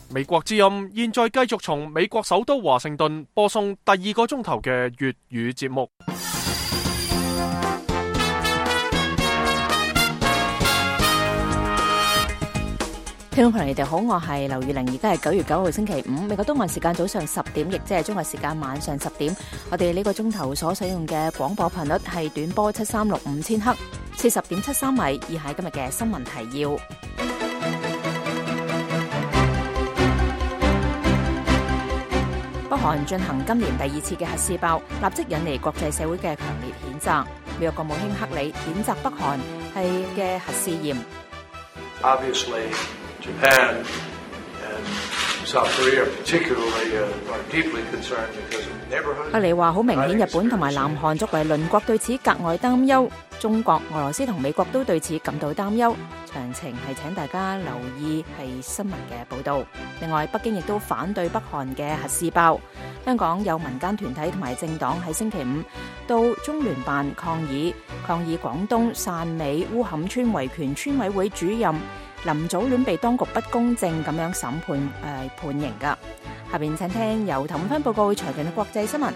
美國之音現在繼續從美國首都華盛頓播送第2個鐘頭嘅粵語節目。 聽眾朋友，你哋好，我係劉宇玲，而家係9月9號星期五，美國東岸時間早上10點，亦即係中國時間晚上10點。我哋呢個鐘頭所使用嘅廣播頻率係短波7365000赫，40.73米。以下今日嘅新聞提要。北韓進行今年第2次嘅核試爆，立即引嚟國際社會嘅強烈譴責。美國國務卿克里譴責北韓係嘅核試驗。 Japan and South Korea particularly are deeply concerned because of the neighborhood. 克里話好明顯，日本同埋南韓作為鄰國對此格外擔憂，中國、俄羅斯同美國都對此感到擔憂。詳情係請大家留意係新聞嘅報導。另外，北京亦都反對北韓嘅核試爆。香港有民間團體同埋政黨喺星期五到中聯辦抗議廣東汕尾烏坎村維權村委會主任林祖戀被當局不公正咁樣審判判刑噶。下邊請聽由譚芬報告詳盡嘅國際新聞。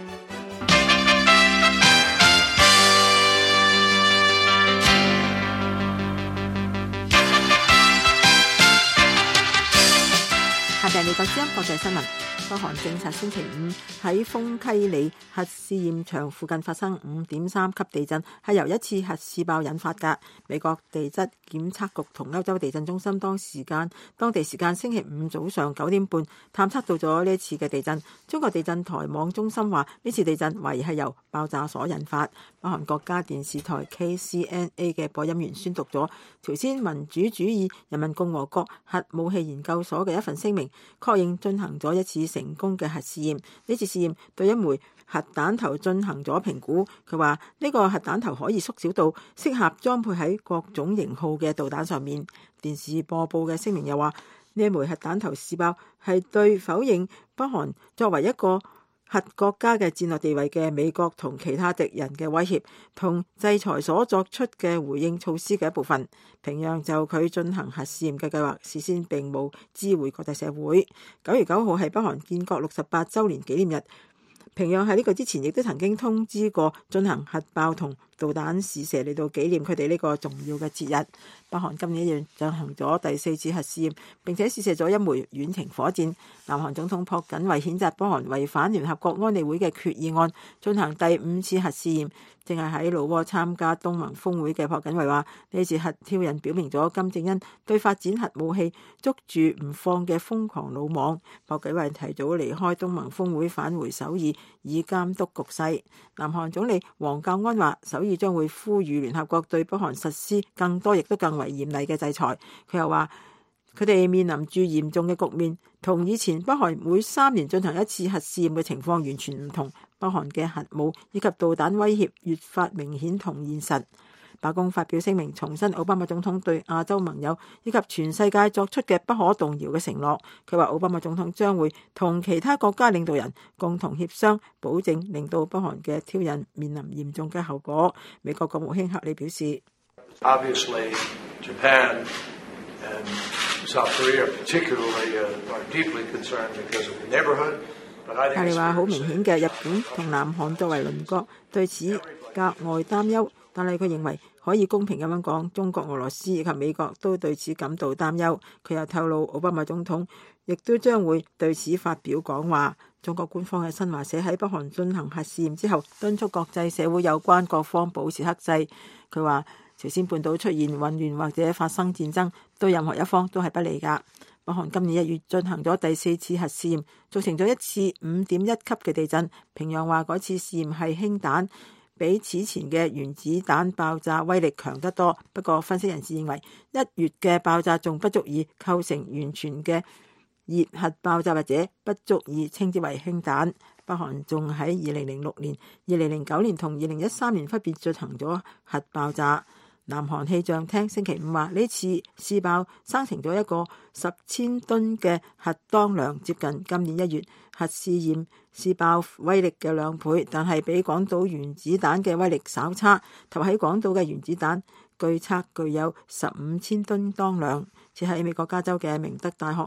下邊美國之音國際新聞。北韓證實星期五喺豐溪里核試驗場附近發生5.3級地震，係由一次核試爆引發㗎。美國地質檢測局同歐洲地震中心當地時間星期五早上9點半探測到咗呢一次嘅地震。中國地震台網中心話呢次地震懷疑係由爆炸所引發。北韓國家電視台 KCNA 嘅播音員宣讀咗朝鮮民主主義人民共和國核武器研究所嘅一份聲明，確認進行咗一次成功嘅核試驗。呢次試驗對一枚核彈頭進行咗評估。佢話呢個核彈頭可以縮小到適合裝配喺各種型號嘅導彈上面。電視播報嘅聲明又話呢一枚核彈頭試爆係對否認北韓作為一個核國家嘅戰略地位嘅美國同其他敵人嘅威脅同制裁所作出嘅回應措施嘅一部分。平壤就佢進行核試驗嘅計劃事先並冇知會國際社會。9月9號係北韓建國68週年紀念日。平壤喺呢個之前亦都曾經通知過進行核爆同導彈試射嚟到紀念佢哋呢個重要嘅節日。北韓今年1月進行咗第4次核試驗，並且試射咗一枚遠程火箭。南韓總統朴槿惠譴責北韓違反聯合國安理會嘅決議案，進行第5次核試驗。正係喺老撾參加東盟峰會嘅朴槿惠話，呢次核挑釁表明咗金正恩對發展核武器捉住唔放嘅瘋狂魯莽。朴槿惠提早離開東盟峰會返回首爾，以監督局勢。南韓總理黃教安話，首爾將會呼籲聯合國對北韓實施更多亦都更為嚴厲嘅制裁。佢又話佢哋面臨住嚴重嘅局面，同以前北韓每3年進行一次核試驗嘅情況完全唔同。北韓嘅核武以及導彈威脅越發明顯同現實。白宮發表聲明，重申奧巴馬總統對亞洲盟友以及全世界作出嘅不可動搖嘅承諾。佢話奧巴馬總統將會同其他國家領導人共同協商，保證令到北韓嘅挑釁面臨嚴重嘅後果。美國國務卿克里表示 ，Obviously, Japan and South Korea particularly are deeply concerned because of the neighborhood. 克里話好明顯嘅，日本同南韓作為鄰國對此格外擔憂，但係佢認為可以公平咁樣講，中國、俄羅斯以及美國都對此感到擔憂。佢又透露，奧巴馬總統亦都將會對此發表講話。中國官方嘅新華社喺北韓進行核試驗之後，敦促國際社會有關各方保持克制。佢話朝鮮半島出現混亂或者發生戰爭，對任何一方都係不利㗎。北韓今年1月進行咗第4次核試驗，造成咗一次5.1級嘅地震。平壤話嗰次試驗係氫彈，比此前嘅原子彈爆炸威力強得多。不過分析人士認為，1月嘅爆炸仲不足以構成完全嘅熱核爆炸，或者不足以稱之為氫彈。北韓仲喺2006年、2009年同2013年分別進行咗核爆炸。南韓氣象廳星期五話，呢次試爆生成咗一個10,000噸嘅核當量，接近今年1月核試驗試爆威力嘅2倍，但係比廣島原子彈嘅威力稍差。投喺廣島嘅原子彈據測具有15,000噸當量。此喺美國加州嘅明德大學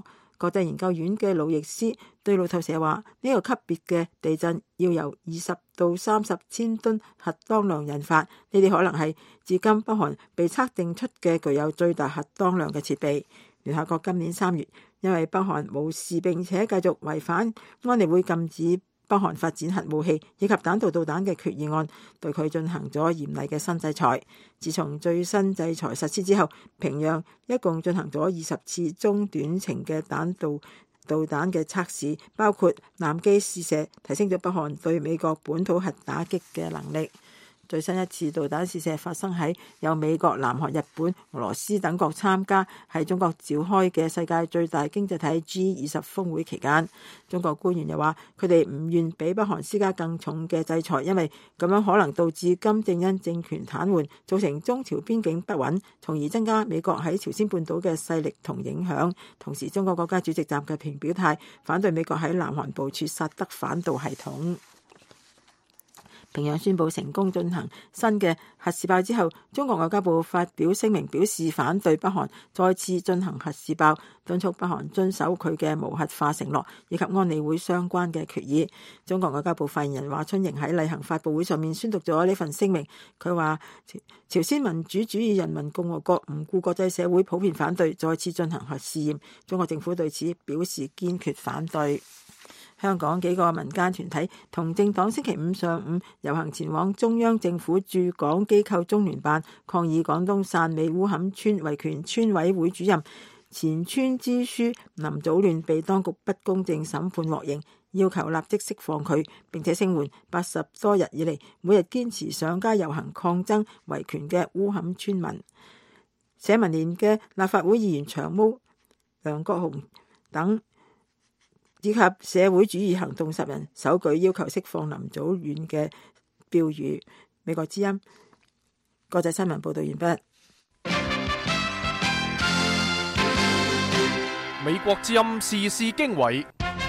國際研究院嘅魯易斯對路透社話：呢個級別嘅地震要由20到30千噸核當量引發，呢啲可能係至今北韓被測定出嘅具有最大核當量嘅設備。聯合國今年3月因為北韓無視並且繼續違反安理會禁止北韓發展核武器以及彈道導彈嘅決議案，對佢進行咗嚴厲嘅新制裁。自從最新制裁實施之後，平壤一共進行咗20次中短程嘅彈道導彈嘅測試，包括南基試射，提升咗北韓對美國本土核打擊嘅能力。最新一次導彈試射發生喺有美國、南韓、日本、俄羅斯等國參加喺中國召開嘅世界最大經濟體 G20 峰會期間。中國官員又話，佢哋唔願俾北韓施加更重嘅制裁，因為咁樣可能導致金正恩政權癱瘓，造成中朝邊境不穩，從而增加美國喺朝鮮半島嘅勢力同影響。同時，中國國家主席習近平表態反對美國喺南韓部署薩德反導系統。平壤宣布成功進行新嘅核試爆之後，中國外交部發表聲明表示反對北韓再次進行核試爆，敦促北韓遵守佢嘅無核化承諾以及安理會相關嘅決議。中國外交部發言人華春瑩喺例行發佈會上面宣讀咗呢份聲明，佢話朝鮮民主主義人民共和國唔顧國際社會普遍反對再次進行核試驗，中國政府對此表示堅決反對。香港幾個民間團體同政黨星期五上午遊行前往中央政府駐港機構中聯辦，抗議廣東汕尾烏坎村維權村委會主任前村支書林祖戀被當局不公正審判獲刑，要求立即釋放佢，並且聲援80多日以嚟每日堅持上街遊行抗爭維權嘅烏坎村民。社民連嘅立法會議員長毛、梁國雄等以及社會主義行動10人手舉要求釋放林祖戀嘅標語。美國之音國際新聞報道完畢。 美國之音時事經緯，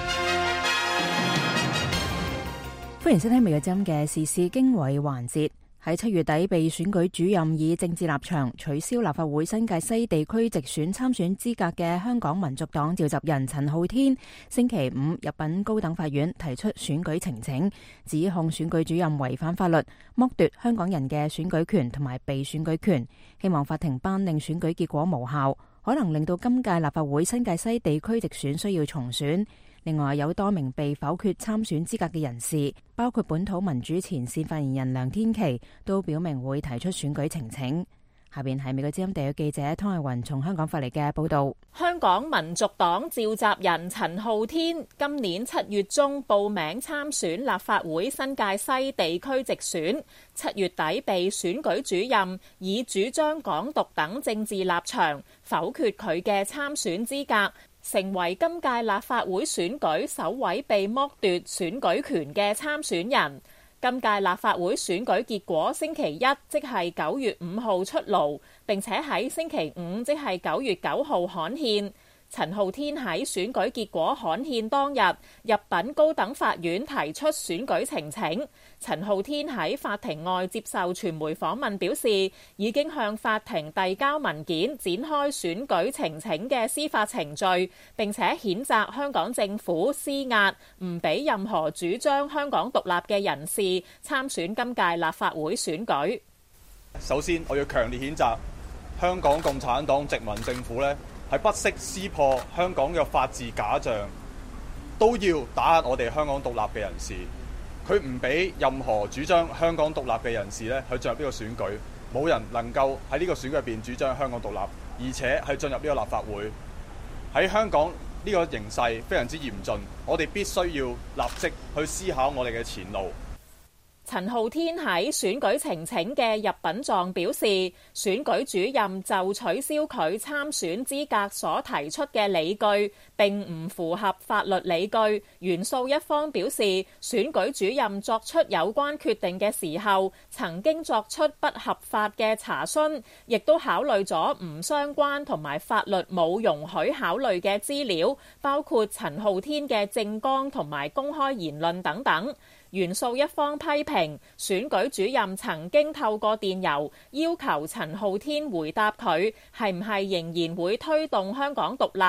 歡迎收聽美國之音嘅時事經緯環節。喺7月底被選舉主任以政治立場取消立法會新界西地區直選參選資格嘅香港民族黨召集人陳浩天，星期五入稟高等法院提出選舉呈請，指控選舉主任違反法律，剝奪香港人嘅選舉權同埋被選舉權，希望法庭頒令選舉結果無效，可能令到今屆立法會新界西地區直選需要重選。另外有多名被否決參選資格嘅人士，包括本土民主前線發言人梁天琦，都表明會提出選舉呈請。下邊係美國之音地約記者湯慧雲從香港發嚟嘅報道。 香港民族黨召集人陳浩天今年7月中報名參選立法會新界西地區直選，7月底被選舉主任以主張港獨等政治立場否決佢嘅參選資格，成為今屆立法會選舉首位被剝奪選舉權嘅參選人。今屆立法會選舉結果星期一，即係9月5號出爐，並且喺星期五，即係9月9號刊憲。陳浩天喺選舉結果刊憲當日入稟高等法院提出選舉呈請。陳浩天喺法庭外接受傳媒訪問表示，已經向法庭遞交文件，展開選舉呈請嘅司法程序，並且譴責香港政府施壓，唔俾任何主張香港獨立嘅人士參選今屆立法會選舉。 首先，我要強烈譴責香港共產黨殖民政府呢係不惜撕破香港嘅法治假象，都要打壓我哋香港獨立嘅人士。佢唔俾任何主張香港獨立嘅人士去進入呢個選舉，冇人能夠喺呢個選舉入邊主張香港獨立，而且係進入呢個立法會。喺香港呢個形勢非常之嚴峻，我哋必須要立即去思考我哋嘅前路。 陳浩天喺選舉呈請嘅入稟狀表示，選舉主任就取消佢參選資格所提出嘅理據並唔符合法律理據。原訴一方表示，選舉主任作出有關決定嘅時候，曾經作出不合法嘅查詢，亦都考慮咗唔相關同埋法律冇容許考慮嘅資料，包括陳浩天嘅政綱同埋公開言論等等。原訴一方批評選舉主任曾經透過電郵要求陳浩天回答佢係唔係仍然會推動香港獨立，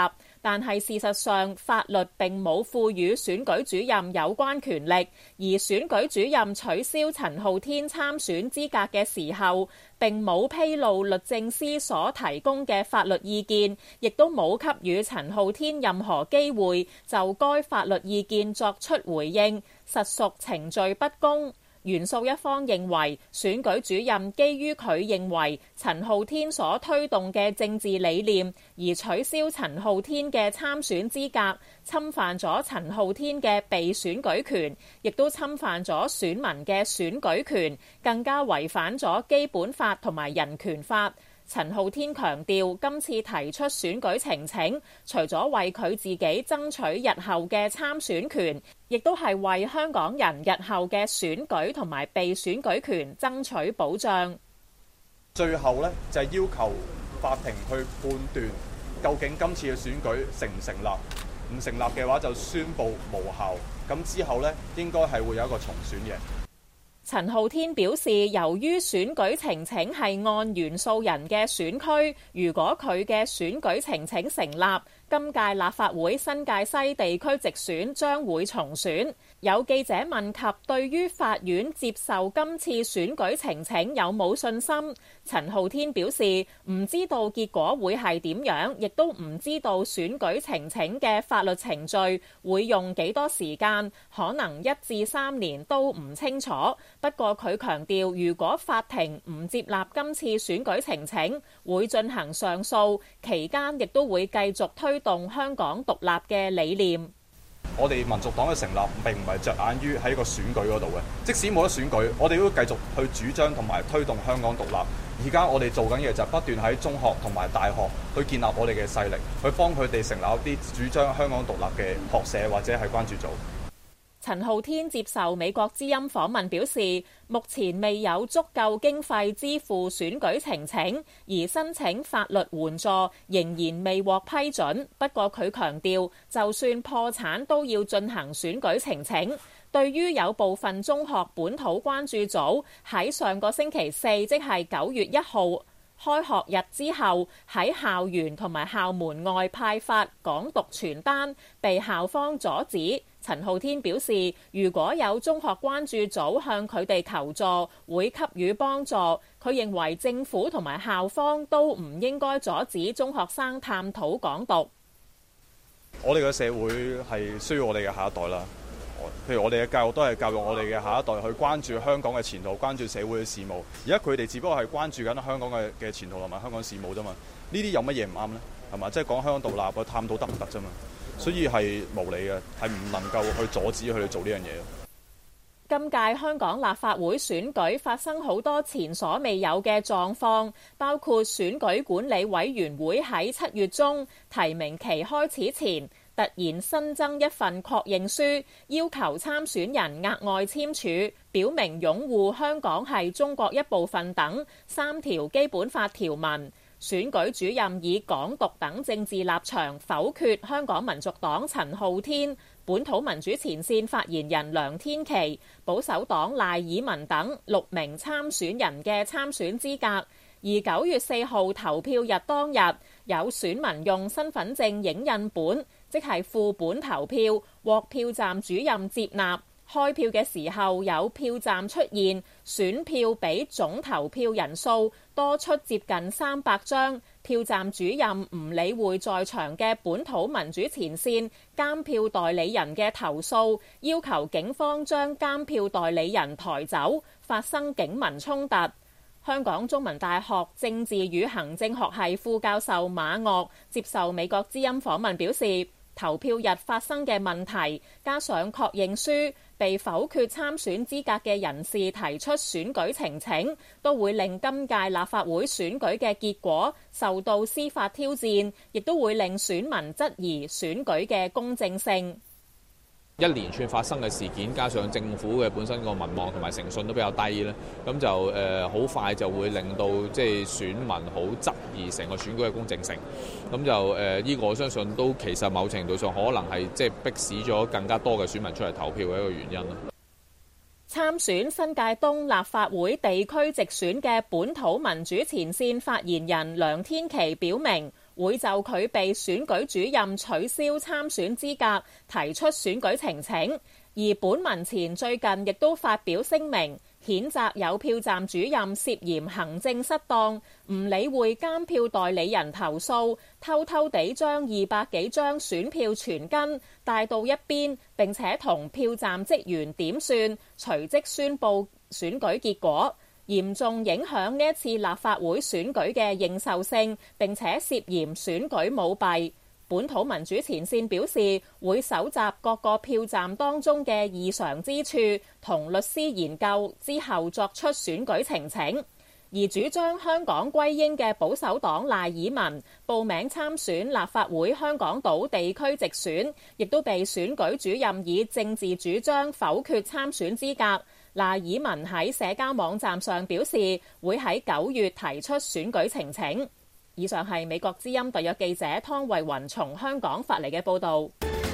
但係事實上法律並冇賦予選舉主任有關權力，而選舉主任取消陳浩天參選資格嘅時候，並冇披露律政司所提供嘅法律意見，亦都冇給予陳浩天任何機會就該法律意見作出回應，實屬程序不公。原訴一方認為，選舉主任基於佢認為陳浩天所推動嘅政治理念而取消陳浩天嘅參選資格，侵犯咗陳浩天嘅被選舉權，亦都侵犯咗選民嘅選舉權，更加違反咗基本法同埋人權法。陳浩天強調，今次提出選舉呈請，除咗為佢自己爭取日後嘅參選權，亦都係為香港人日後嘅選舉同埋被選舉權爭取保障。 最後呢，就係要求法庭去判斷究竟今次嘅選舉成唔成立，唔成立嘅話就宣佈無效。咁之後呢，應該係會有一個重選嘅。 陳浩天表示，由於選舉呈請係按原訴人嘅選區，如果佢嘅選舉呈請成立，今屆立法會新界西地區直選將會重選。有記者問及對於法院接受今次選舉呈請有冇信心，陳浩天表示唔知道結果會係點樣，亦都唔知道選舉呈請嘅法律程序會用幾多時間，可能1至3年都唔清楚。不過佢強調，如果法庭唔接納今次選舉呈請，會進行上訴，期間亦都會繼續推動香港獨立嘅理念。 我哋民族黨嘅成立並唔係着眼於喺一個選舉嗰度嘅，即使冇得選舉，我哋都繼續去主張同埋推動香港獨立。而家我哋做緊嘅就係不斷喺中學同埋大學去建立我哋嘅勢力，去幫佢哋成立一啲主張香港獨立嘅學社或者係關注組。 陳浩天接受美國之音訪問表示，目前未有足夠經費支付選舉呈請，而申請法律援助仍然未獲批准。不過佢強調，就算破產都要進行選舉呈請。對於有部分中學本土關注組喺上個星期四，即係9月1號開學日之後，喺校園同埋校門外派發港獨傳單，被校方阻止。陳浩天表示，如果有中學關注組向佢哋求助，會給予幫助。佢認為政府同埋校方都唔應該阻止中學生探討港獨。 我哋嘅社會係需要我哋嘅下一代啦。譬如我哋嘅教育都係教育我哋嘅下一代去關注香港嘅前途，關注社會嘅事務。而家佢哋只不過係關注緊香港嘅前途同埋香港事務啫嘛。呢啲有乜嘢唔啱呢？係嘛？即係講香港獨立，去探討得唔得啫嘛？所以係無理嘅，係唔能夠去阻止佢哋做呢樣嘢。 今屆香港立法會選舉發生好多前所未有嘅狀況，包括選舉管理委員會喺7月中提名期開始前，突然新增一份確認書，要求參選人額外簽署，表明擁護香港係中國一部分等3條基本法條文。選舉主任以港獨等政治立場否決香港民族黨陳浩天、本土民主前線發言人梁天琦、保守黨賴以文等6名參選人嘅參選資格。而9月4號投票日當日，有選民用身份證影印本，即係副本投票，獲票站主任接納。開票嘅時候，有票站出現選票比總投票人數多出接近300張，票站主任唔理會在場嘅本土民主前線監票代理人嘅投訴，要求警方將監票代理人抬走，發生警民衝突。香港中文大學政治與行政學系副教授馬岳接受美國之音訪問表示，投票日發生嘅問題，加上確認書被否決參選資格嘅人士提出選舉呈請，都會令今屆立法會選舉嘅結果受到司法挑戰，亦都會令選民質疑選舉嘅公正性。 一連串發生嘅事件，加上政府嘅本身個民望同埋誠信都比較低咧，咁就好快就會令到即係選民好質疑成個選舉嘅公正性。咁就呢個我相信都其實某程度上可能係即係迫使咗更加多嘅選民出嚟投票嘅一個原因啦。 參選新界東立法會地區直選嘅本土民主前線發言人梁天琦表明， 會就佢被選舉主任取消參選資格提出選舉呈請。而本民前最近亦都發表聲明，譴責有票站主任涉嫌行政失當，唔理會監票代理人投訴，偷偷地將200幾張選票存根帶到一邊，並且同票站職員點算，隨即宣佈選舉結果，嚴重影響呢一次立法會選舉嘅認受性，並且涉嫌選舉舞弊。本土民主前線表示，會搜集各個票站當中嘅異常之處，同律師研究之後作出選舉呈請。而主張香港歸英嘅保守黨賴爾文報名參選立法會香港島地區直選，亦都被選舉主任以政治主張否決參選資格。賴爾文喺社交網站上表示，會喺9月提出選舉呈請。以上係美國之音特約記者湯慧雲從香港發嚟嘅報導。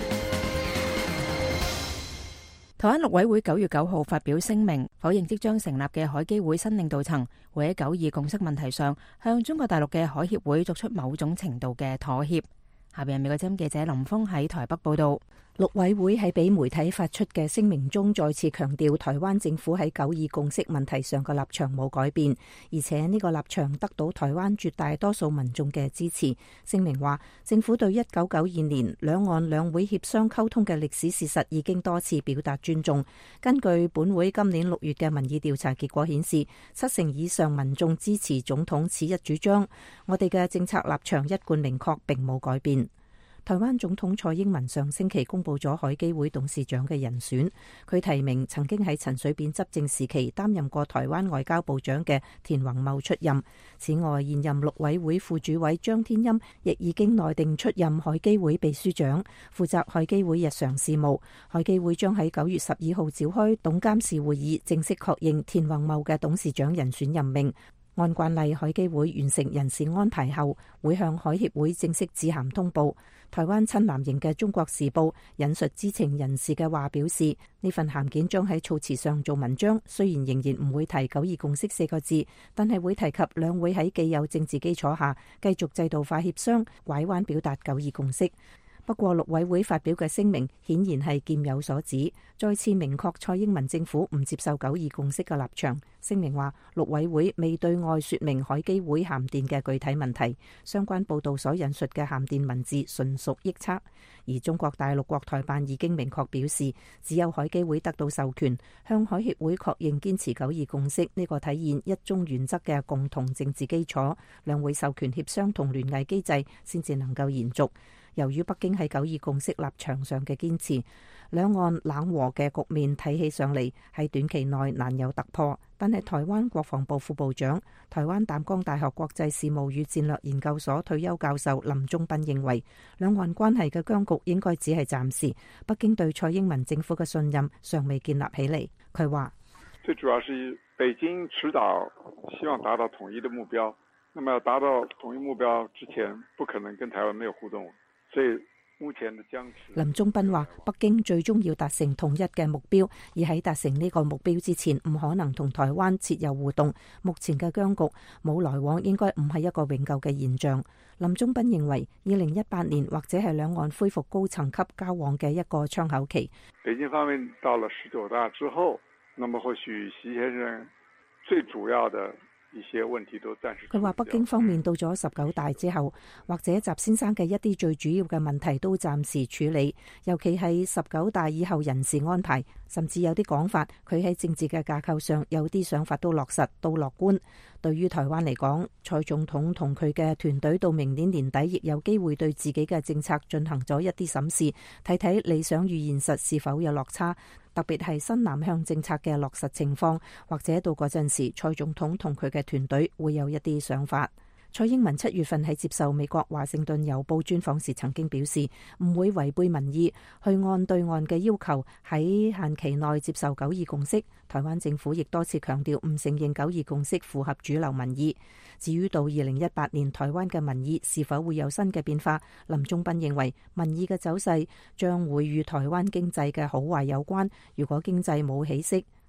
台灣陸委會9月9號發表聲明，否認即將成立嘅海基會新領導層會喺9.2共識問題上向中國大陸嘅海協會作出某種程度嘅妥協。下邊係美國之音記者林峰喺台北報導。陸委會喺俾媒體發出嘅聲明中，再次強調台灣政府喺9.2共識問題上嘅立場冇改變，而且呢個立場得到台灣絕大多數民眾嘅支持。聲明話，政府對1992年兩岸兩會協商溝通嘅歷史事實已經多次表達尊重。根據本會今年6月嘅民意調查結果顯示，70%以上民眾支持總統此一主張。我哋嘅政策立場一貫明確，並冇改變。台灣總統蔡英文上星期公布咗海基會董事長嘅人選，佢提名曾經喺陳水扁執政時期擔任過台灣外交部長嘅田宏茂出任。此外，現任陸委會副主委張天欽亦已經內定出任海基會秘書長，負責海基會日常事務。海基會將喺9月12號召開董監事會議，正式確認田宏茂嘅董事長人選任命。按慣例，海基會完成人事安排後，會向海協會正式致函通報。台灣親藍營嘅中國時報引述知情人士嘅話表示，呢份函件將喺措辭上做文章，雖然仍然唔會提9.2共識4個字，但係會提及兩會喺既有政治基礎下繼續制度化協商，拐彎表達9.2共識。不過，陸委會發表嘅聲明顯然係劍有所指，再次明確蔡英文政府唔接受9.2共識嘅立場。聲明話，陸委會未對外說明海基會函電嘅具體問題，相關報道所引述嘅函電文字純屬臆測。而中國大陸國台辦已經明確表示，只有海基會得到授權，向海協會確認堅持9.2共識呢個體現一中原則嘅共同政治基礎，兩會授權協商同聯繫機制先至能夠延續。由於北京喺9.2共識立場上嘅堅持，兩岸冷和嘅局面睇起上嚟喺短期內難有突破。但係台灣國防部副部長、台灣淡江大學國際事務與戰略研究所退休教授林忠斌認為，兩岸關係嘅僵局應該只係暫時。北京對蔡英文政府嘅信任尚未建立起嚟。佢話： 最主要是北京遲早希望達到統一的目標，那麼要達到統一目標之前，不可能跟台灣沒有互動。所以目前的僵持。 林忠斌話：北京最終要達成統一嘅目標，而喺達成呢個目標之前，唔可能同台灣設有互動。目前嘅僵局冇來往，應該唔係一個永久嘅現象。林忠斌認為，2018年或者係兩岸恢復高層級交往嘅一個窗口期。 北京方面到了19大之後，那麼或許習先生最主要的一些問題都暫時。 佢話北京方面到咗19大之後，或者習先生嘅一啲最主要嘅問題都暫時處理，尤其係19大以後人事安排，甚至有啲講法，佢喺政治嘅架構上有啲想法都落實，都樂觀。對於台灣嚟講，蔡總統同佢嘅團隊到明年年底亦有機會對自己嘅政策進行咗一啲審視，睇睇理想與現實是否有落差。特別係新南向政策嘅落實情況，或者到嗰陣時，蔡總統同佢嘅團隊會有一啲想法。蔡英文7月份喺接受美國華盛頓郵報專訪時曾經表示，唔會違背民意，去按對岸嘅要求喺限期內接受9.2共識。台灣政府亦多次強調唔承認9.2共識符合主流民意。至於到2018年台灣嘅民意是否會有新嘅變化，林忠斌認為民意嘅走勢將會與台灣經濟嘅好壞有關。如果經濟冇起色，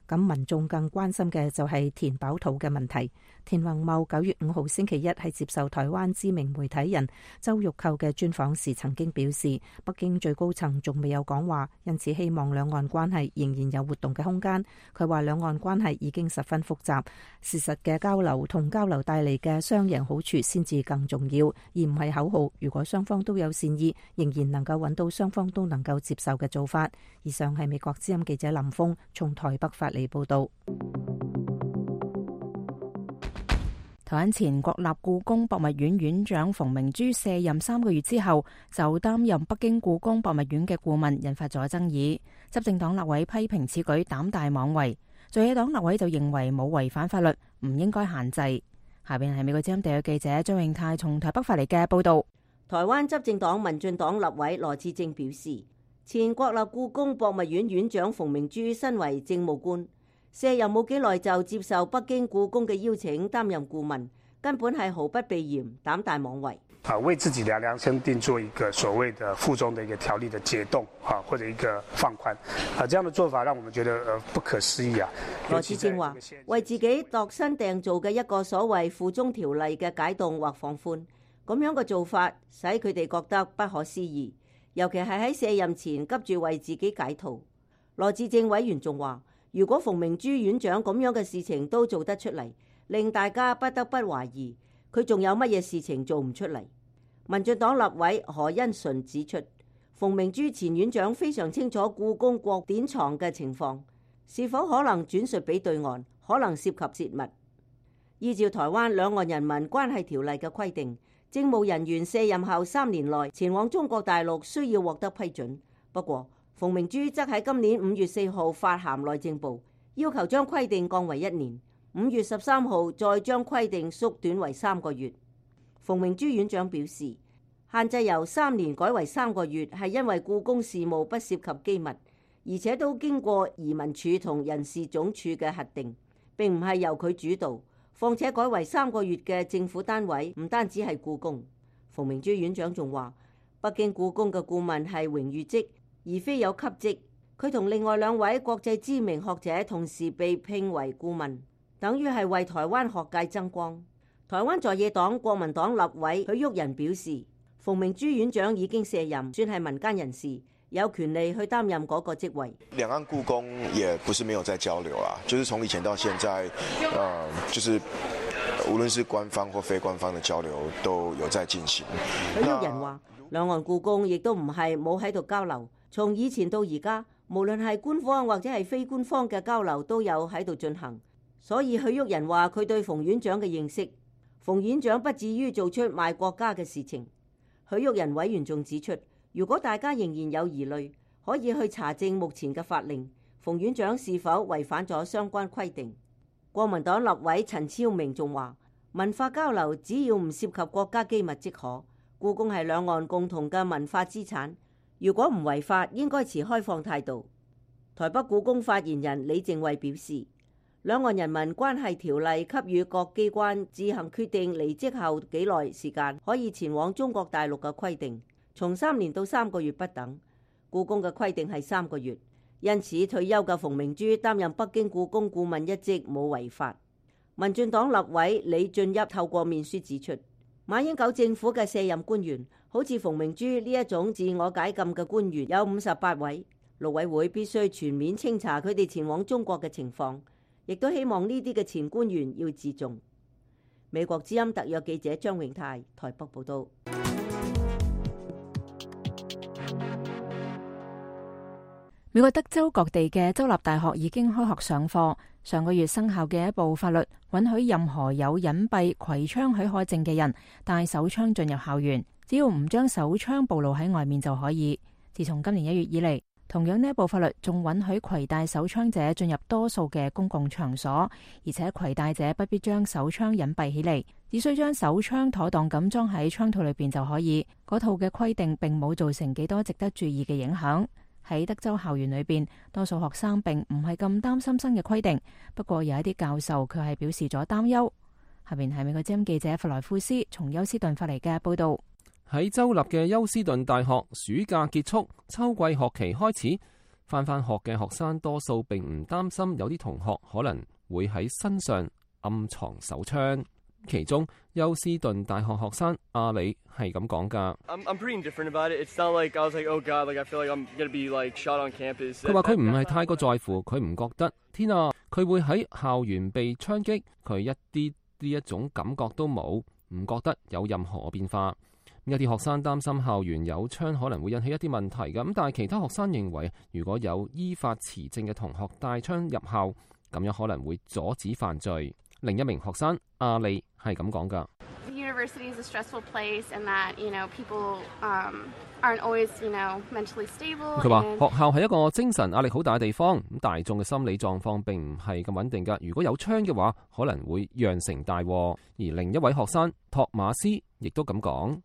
咁民眾更關心嘅就係填飽肚嘅問題。田宏茂9月5號星期一喺接受台灣知名媒體人周玉蔻嘅專訪時曾經表示，北京最高層仲未有講話，因此希望兩岸關係仍然有活動嘅空間。佢話兩岸關係已經十分複雜，事實嘅交流同交流帶嚟嘅雙贏好處先至更重要，而唔係口號。如果雙方都有善意，仍然能夠揾到雙方都能夠接受嘅做法。以上係美國之音記者林峰從台北發嚟報道。台灣前國立故宮博物院院長馮明珠卸任3個月之後，就擔任北京故宮博物院嘅顧問，引發咗爭議。執政黨立委批評此舉膽大妄為，在野黨立委就認為冇違反法律，唔應該限制。下邊係美國之音地約記者張永泰從台北發嚟嘅報道。 台灣執政黨民進黨立委羅致政表示，前國立故宮博物院院長馮明珠身為政務官，卸任冇幾耐就接受北京故宮嘅邀請擔任顧問，根本係毫不避嫌，膽大妄為。 為自己的量身定做一個所謂的附中的一個條例的解凍或者一個放寬，這樣的做法讓我們覺得不可思議啊！ 羅致政話，為自己度身訂造嘅一個所謂附中條例嘅解凍或放寬，咁樣嘅做法使佢哋覺得不可思議，尤其係喺卸任前急住為自己解套。羅致政委員仲話，如果馮明珠院長咁樣嘅事情都做得出嚟，令大家不得不懷疑佢仲有乜嘢事情做唔出嚟。民進黨立委何恩順指出，馮明珠前院長非常清楚故宮國典藏嘅情況，是否可能轉述俾對岸，可能涉及泄密。依照台灣兩岸人民關係條例嘅規定，政務人員卸任後3年內前往中國大陸需要獲得批准。不過馮明珠則喺今年5月4號發函內政部，要求將規定降為1年。5月13號再將規定縮短為3個月。馮明珠院長表示，限制由3年改為3個月係因為故宮事務不涉及機密，而且都經過移民署同人事總署嘅核定，並唔係由佢主導。況且改為3個月嘅政府單位唔單止係故宮。馮明珠院長仲話，北京故宮嘅顧問係榮譽職，而非有級職。佢同另外2位國際知名學者同時被聘為顧問，等於係為台灣學界爭光。台灣在野黨國民黨立委許旭仁表示，馮明珠院長已經卸任，算係民間人士，有權利去擔任嗰個職位。 兩岸故宮也不是沒有在交流啦，就是從以前到現在，就是無論是官方或非官方的交流都有在進行。 許旭仁話，兩岸故宮亦都唔係冇喺度交流，從以前到而家，無論係官方或者係非官方嘅交流都有喺度進行。所以許旭仁話，佢對馮院長嘅認識，馮院長不至於做出賣國家嘅事情。許旭仁委員仲指出，如果大家仍然有疑慮，可以去查證目前嘅法令，馮院長是否違反咗相關規定。國民黨立委陳超明仲話，文化交流只要唔涉及國家機密即可。故宮係兩岸共同嘅文化資產，如果唔違法，應該持開放態度。台北故宮發言人李正惠表示，兩岸人民關係條例給予各機關自行決定離職後幾耐時間可以前往中國大陸嘅規定，從3年到3個月不等。故宮嘅規定係3個月，因此退休嘅馮明珠擔任北京故宮顧問一職冇違法。民進黨立委李俊一透過面書指出，馬英九政府嘅卸任官員，好似馮明珠呢一種自我解禁嘅官員有58位，陸委會必須全面清查佢哋前往中國嘅情況。亦都希望呢啲嘅前官員要自重。美國之音特約記者張永泰台北報道。 美國德州各地嘅州立大學已經開學上課。上個月生效嘅一部法律，允許任何有隱蔽攜槍許可證嘅人帶手槍進入校園，只要唔將手槍暴露喺外面就可以。自從今年1月以嚟，同樣呢一部法律仲允許攜帶手槍者進入多數嘅公共場所，而且攜帶者不必將手槍隱蔽起嚟，只需將手槍妥當咁裝喺槍套裏邊就可以。嗰套嘅規定並冇造成幾多值得注意嘅影響。喺德州校園裏邊，多數學生並唔係咁擔心新嘅規定，不過有一啲教授卻係表示咗擔憂。下邊係美國之音記者弗萊夫斯從休斯頓發嚟嘅報道。 喺州立嘅休斯頓大學，暑假結束，秋季學期開始。 返學嘅學生多數並唔擔心有啲同學可能會喺身上暗藏手槍。其中休斯頓大學學生阿里係咁講㗎。佢話佢唔係太過在乎，佢唔覺得天啊，佢會喺校園被槍擊，佢一啲呢一種感覺都冇，唔覺得有任何變化。有啲學生擔心校園有槍可能會引起一啲問題㗎，咁但係其他學生認為，如果有依法持證嘅同學帶槍入校，咁樣可能會阻止犯罪。另一名學生阿里係咁講㗎。佢話學校係一個精神壓力好大嘅地方，咁大眾嘅心理狀況並唔係咁穩定㗎。如果有槍嘅話，可能會釀成大禍。而另一位學生托馬斯亦都咁講。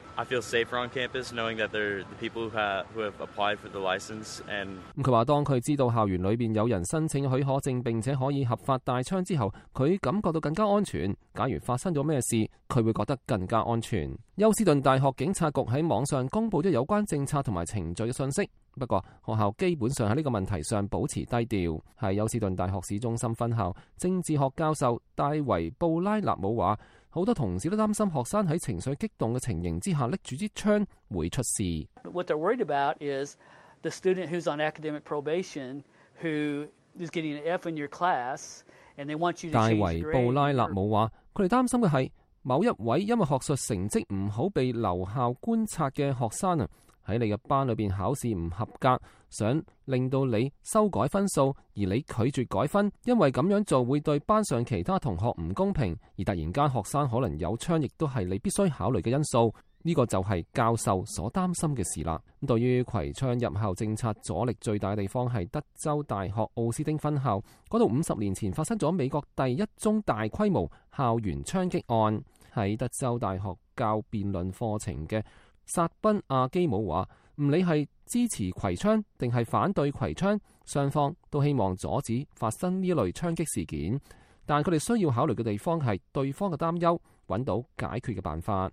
佢話當佢知道校園裏邊有人申請許可證並且可以合法帶槍之後，佢感覺到更加安全。假如發生咗咩事，佢會覺得更加安全。休斯頓大學警察局喺網上公布咗有關政策同埋程序嘅信息，不過學校基本上喺呢個問題上保持低調。係休斯頓大學市中心分校政治學教授戴維布拉納姆話，好多同事都擔心學生喺情緒激動嘅情形之下拎住支槍會出事。 What they're worried about is the student who's on academic probation who is getting an F in your class and they want you to change the grade. 戴維布拉納姆話，佢哋擔心嘅係某一位因為學術成績唔好被留校觀察嘅學生啊，喺你嘅班裏邊考試唔合格，想令到你修改分數，而你拒絕改分，因為咁樣做會對班上其他同學唔公平，而突然間學生可能有槍，亦都係你必須考慮嘅因素。呢個就係教授所擔心嘅事啦。咁對於攜槍入校政策阻力最大嘅地方係德州大學奧斯汀分校，嗰度50年前發生咗美國第一宗大規模校園槍擊案。喺德州大學教辯論課程嘅薩賓亞基姆話，唔理係支持攜槍定係反對攜槍，雙方都希望阻止發生呢類槍擊事件，但佢哋需要考慮嘅地方係對方嘅擔憂，揾到解決嘅辦法。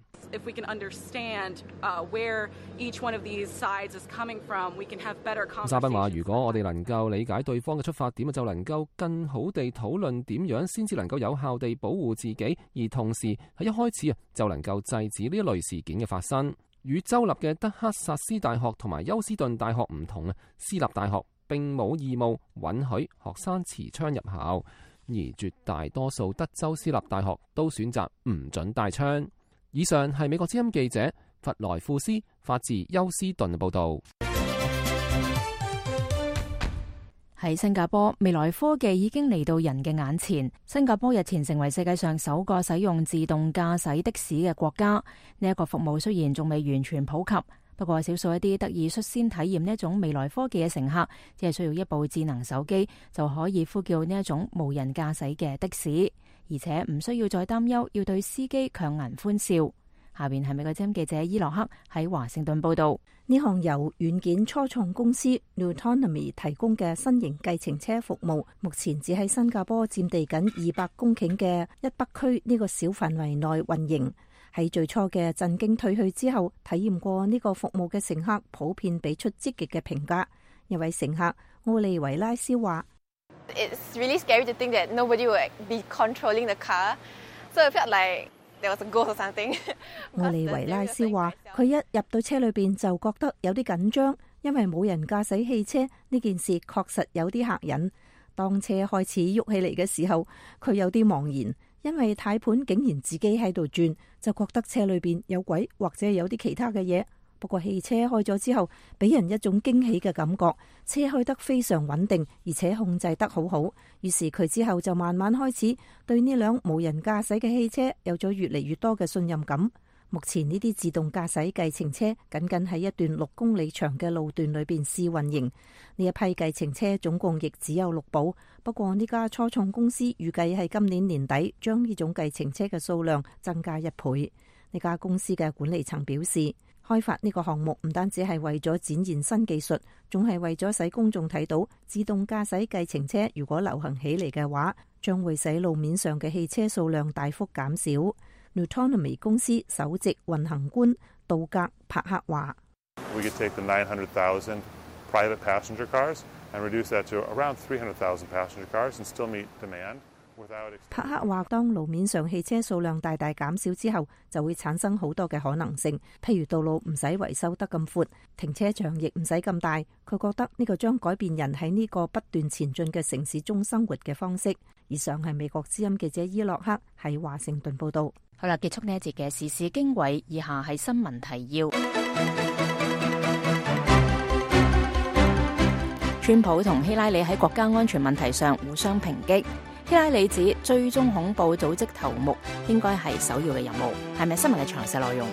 沙賓話，如果我哋能夠理解對方嘅出發點，就能夠更好地討論點樣先至能夠有效地保護自己，而同時喺一開始就能夠制止呢一類事件嘅發生。與州立嘅德克薩斯大學同埋休斯頓大學唔同啊，私立大學並冇義務允許學生持槍入校，而絕大多數德州私立大學都選擇唔准帶槍。以上係美國之音記者弗萊庫斯發自休斯頓嘅報導。 喺新加坡，未來科技已經嚟到人嘅眼前。新加坡日前成為世界上首個使用自動駕駛的士嘅國家。呢一個服務雖然仲未完全普及，不過少數一啲得以率先體驗呢一種未來科技嘅乘客，只係需要一部智能手機就可以呼叫呢一種無人駕駛嘅的士，而且唔需要再擔憂要對司機強顏歡笑。下邊係美國之音記者伊洛克喺華盛頓報道。 呢項由軟件初創公司 Nutonomy 提供嘅新型計程車服務，目前只喺新加坡佔地僅200公頃嘅一北區呢個小範圍內運營。喺最初嘅震驚退去之後，體驗過呢個服務嘅乘客普遍俾出積極嘅評價。一位乘客奧利維拉斯話 ：It's really scary to think that nobody will be controlling the car, so I felt like there was a ghost or something. 奧利維拉斯話：佢一入到車裏邊就覺得有啲緊張，因為冇人駕駛汽車呢件事確實有啲嚇人。當車開始喐起嚟嘅時候，佢有啲茫然。因為軚盤竟然自己喺度轉，就覺得車裏邊有鬼或者有啲其他嘅嘢。不過汽車開咗之後，俾人一種驚喜嘅感覺，車開得非常穩定，而且控制得好好。於是佢之後就慢慢開始對呢輛無人駕駛嘅汽車有咗越嚟越多嘅信任感。目前呢啲自動駕駛計程車僅僅喺一段6公里長嘅路段裏邊試運營。呢一批計程車總共亦只有6部，不過呢家初創公司預計係今年年底將呢種計程車嘅數量增加1倍。呢家公司嘅管理層表示，開發呢個項目唔單止係為咗展現新技術，仲係為咗使公眾睇到自動駕駛計程車如果流行起嚟嘅話，將會使路面上嘅汽車數量大幅減少。Nutonomy 公司首席運行官杜格帕克話： 帕克話，當路面上汽車數量大大減少之後，就會產生好多嘅可能性，譬如道路唔使維修得咁闊，停車場亦唔使咁大。佢覺得呢個將改變人喺呢個不斷前進嘅城市中生活嘅方式。以上係美國之音記者伊洛克喺華盛頓報道。 好啦，結束呢一節嘅時事經緯，以下係新聞提要。川普同希拉里喺國家安全問題上互相抨擊。希拉里指追蹤恐怖組織頭目應該係首要嘅任務。係咪新聞嘅詳細內容？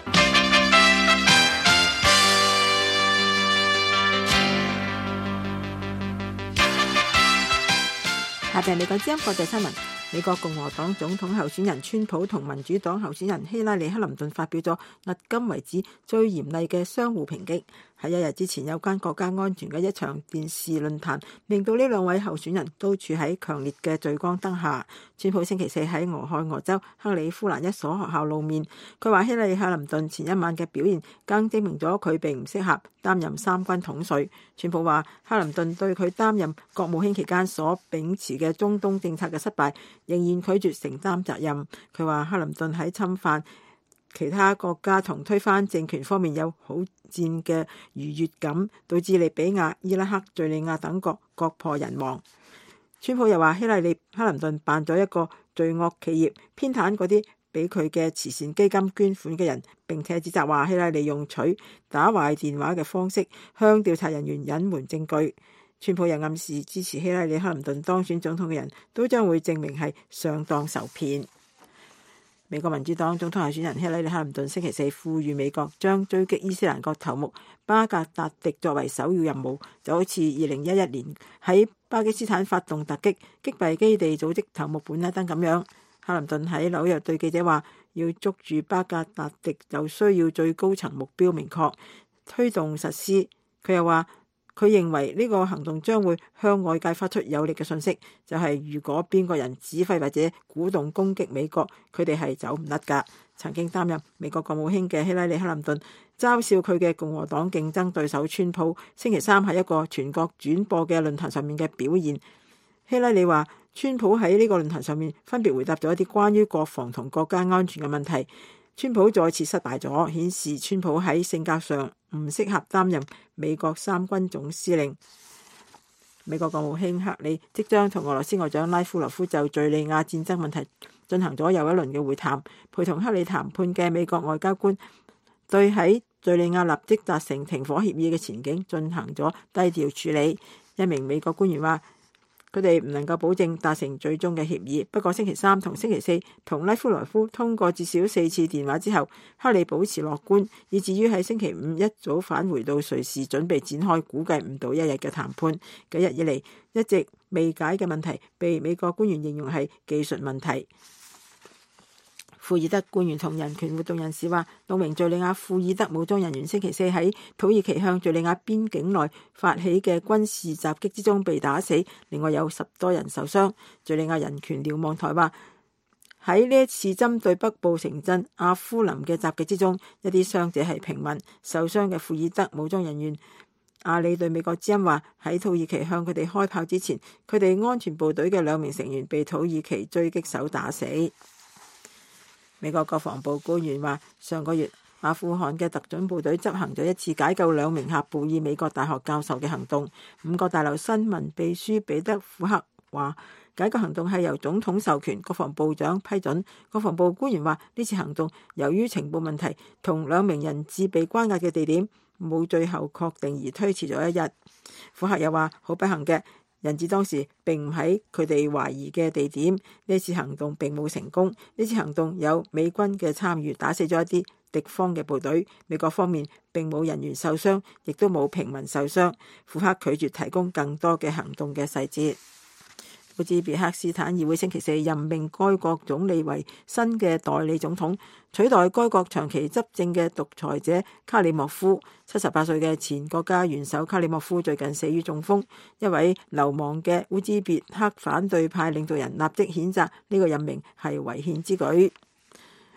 下邊係美國之音國際新聞。美國共和黨總統候選人川普同民主黨候選人希拉里克林頓發表咗迄今為止最嚴厲嘅相互抨擊。喺一日之前，有關國家安全嘅一場電視論壇，令到呢兩位候選人都處喺強烈嘅聚光燈下。川普星期四喺俄亥俄州克里夫蘭一所學校露面，佢話希拉里克林頓前一晚嘅表現更證明咗佢並唔適合擔任三軍統帥。川普話克林頓對佢擔任國務卿期間所秉持嘅中東政策嘅失敗仍然拒絕承擔責任。佢話克林頓喺侵犯其他國家同推翻政權方面有好戰嘅愉悅感，導致利比亞、伊拉克、敘利亞等國國破人亡。川普又話希拉里克林頓辦咗一個罪惡企業，偏袒嗰啲俾佢嘅慈善基金捐款嘅人，並且指責話希拉里用取打壞電話嘅方式向調查人員隱瞞證據。川普又暗示支持希拉里克林頓當選總統嘅人都將會證明係上當受騙。美國民主黨總統候選人希拉里克林頓星期四呼籲美國將追擊伊斯蘭國頭目巴格達迪作為首要任務，就好似2011年喺巴基斯坦發動突擊擊斃基地組織頭目本拉登咁樣。克林頓喺紐約對記者話，要捉住巴格達迪就需要最高層目標明確，推動實施。佢又話佢認為呢個行動將會向外界發出有力嘅信息，就係如果邊個人指揮或者鼓動攻擊美國，佢哋係走唔甩㗎。曾經擔任美國國務卿嘅希拉里克林頓嘲笑佢嘅共和黨競爭對手川普星期三喺一個全國轉播嘅論壇上面嘅表現。希拉里話川普喺呢個論壇上面分別回答咗一啲關於國防同國家安全嘅問題，川普再次失敗咗，顯示川普喺性格上唔適合擔任美國三軍總司令。美國國務卿克里即將同俄羅斯外長拉夫羅夫就敘利亞戰爭問題進行咗又一輪嘅會談，陪同克里談判嘅美國外交官對喺敘利亞立即達成停火協議嘅前景進行咗低調處理。一名美國官員話佢哋唔能夠保證達成最終嘅協議，不過星期三同星期四同拉夫羅夫通過至少4次電話之後，克里保持樂觀，以至於喺星期五一早返回到瑞士，準備展開估計唔到一日嘅談判。幾日以嚟一直未解嘅問題，被美國官員形容係技術問題。庫爾德官員同人權活動人士話，6名敘利亞庫爾德武裝人員星期四喺土耳其向敘利亞邊境內發起嘅軍事襲擊之中被打死，另外有10多人受傷。敘利亞人權瞭望台話，喺呢一次針對北部城鎮阿夫林嘅襲擊之中，一啲傷者係平民，受傷嘅庫爾德武裝人員阿里對美國之音話，喺土耳其向佢哋開炮之前，佢哋安全部隊嘅2名成員被土耳其狙擊手打死。美國國防部官員話，上個月阿富汗嘅特種部隊執行咗一次解救2名喀布爾美國大學教授嘅行動。5角大樓新聞秘書彼得庫克話，解救行動係由總統授權，國防部長批准。國防部官員話，呢次行動由於情報問題同2名人質被關押嘅地點冇最後確定而推遲咗1日。庫克又話，好不幸嘅，人質當時並唔喺佢哋懷疑嘅地點，呢次行動並冇成功。呢次行動有美軍嘅參與，打死咗一啲敵方嘅部隊。美國方面並冇人員受傷，亦都冇平民受傷。庫克拒絕提供更多嘅行動嘅細節。烏茲別克斯坦議會星期四任命該國總理為新嘅代理總統，取代該國長期執政嘅獨裁者卡里莫夫。78歲嘅前國家元首卡里莫夫最近死於中風。一位流亡嘅烏茲別克反對派領導人立即譴責呢個任命係違憲之舉。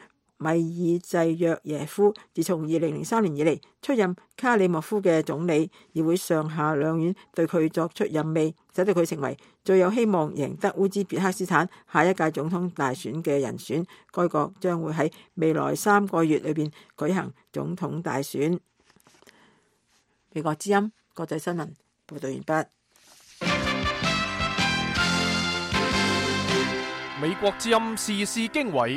米爾濟約耶夫自從2003年以嚟出任卡里莫夫嘅總理，議會上下兩院對佢作出任命，使得佢成為最有希望贏得烏茲別克斯坦下一屆總統大選嘅人選。該國將會喺未來3個月裏邊舉行總統大選。美國之音國際新聞報道完畢。 美國之音時事經緯，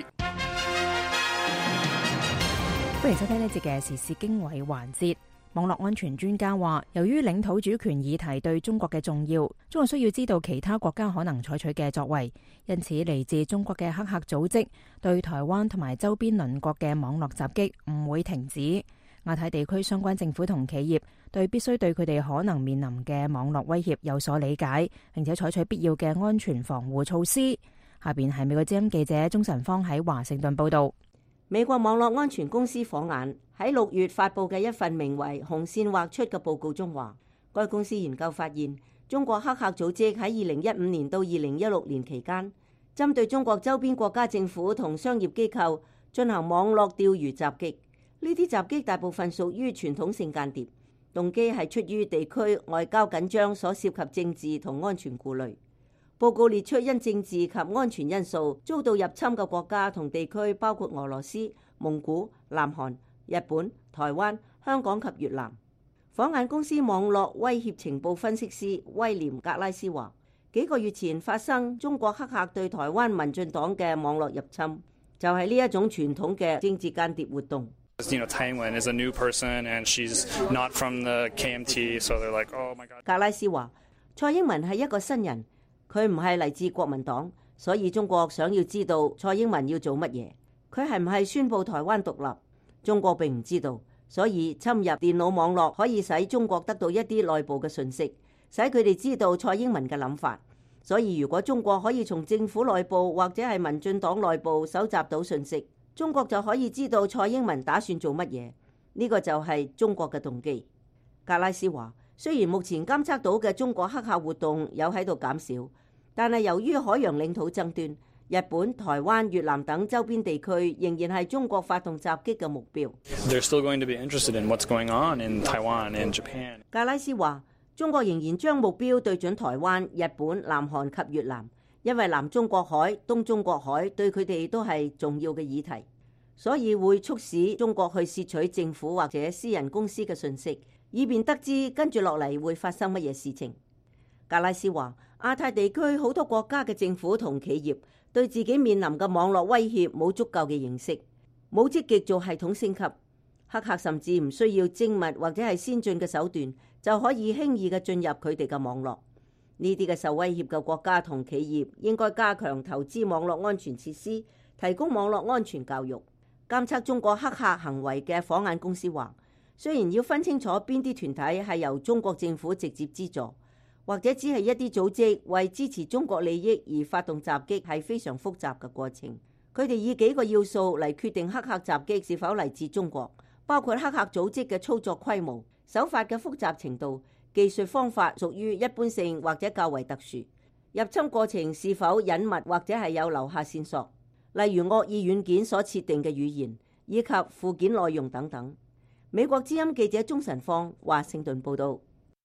歡迎收聽呢節嘅時事經緯環節。網絡安全專家話，由於領土主權議題對中國嘅重要，中國需要知道其他國家可能採取嘅作為，因此嚟自中國嘅黑客組織對台灣同埋周邊鄰國嘅網絡襲擊唔會停止。亞太地區相關政府同企業必須對佢哋可能面臨嘅網絡威脅有所理解，並且採取必要嘅安全防護措施。下邊係美國之音記者鍾晨芳喺華盛頓報道。 美國網絡安全公司火眼喺6月發佈嘅一份名為紅線劃出嘅報告中話，該公司研究發現，中國黑客組織喺2015年到2016年期間，針對中國周邊國家政府同商業機構進行網絡釣魚襲擊。呢啲襲擊大部分屬於傳統性間諜，動機係出於地區外交緊張所涉及政治同安全顧慮。報告列出因政治及安全因素遭到入侵嘅國家同地區，包括俄羅斯、蒙古、南韓、日本、台灣、香港及越南。火眼公司網絡威脅情報分析師威廉格拉斯話，幾個月前發生中國黑客對台灣民進黨嘅網絡入侵，就係呢一種傳統嘅政治間諜活動。 蔡英文is a new person and she's not from the KMT, so they're like, oh my God。 格拉斯話，蔡英文係一個新人。佢唔係嚟自國民黨，所以中國想要知道蔡英文要做乜嘢。佢係唔係宣布台灣獨立？中國並唔知道，所以侵入電腦網絡可以使中國得到一啲內部嘅信息，使佢哋知道蔡英文嘅諗法。所以如果中國可以從政府內部或者係民進黨內部搜集到信息，中國就可以知道蔡英文打算做乜嘢。呢個就係中國嘅動機。格拉斯話，雖然目前監測到嘅中國黑客活動有喺度減少，但係由於海洋領土爭端，日本、台灣、越南等周邊地區仍然係中國發動襲擊嘅目標。 They're still going to be interested in what's going on in Taiwan and Japan。 格拉斯話，中國仍然將目標對準台灣、日本、南韓及越南，因為南中國海、東中國海對佢哋都係重要嘅議題，所以會促使中國去竊取政府或者私人公司嘅信息，以便得知跟住落嚟會發生乜嘢事情。格拉斯話，亞太地區好多國家嘅政府同企業對自己面臨嘅網絡威脅冇足夠嘅認識，冇積極做系統升級。黑客甚至唔需要精密或者係先進嘅手段，就可以輕易嘅進入佢哋嘅網絡。呢啲嘅受威脅嘅國家同企業應該加強投資網絡安全設施，提供網絡安全教育。監測中國黑客行為嘅火眼公司話，雖然要分清楚邊啲團體係由中國政府直接資助，或者只係一啲組織為支持中國利益而發動襲擊，係非常複雜嘅過程。佢哋以幾個要素嚟決定黑客襲擊是否嚟自中國，包括黑客組織嘅操作規模、手法嘅複雜程度、技術方法屬於一般性或者較為特殊、入侵過程是否隱密或者係有留下線索，例如惡意軟件所設定嘅語言以及附件內容等等。美國之音記者鍾晨芳華盛頓報道。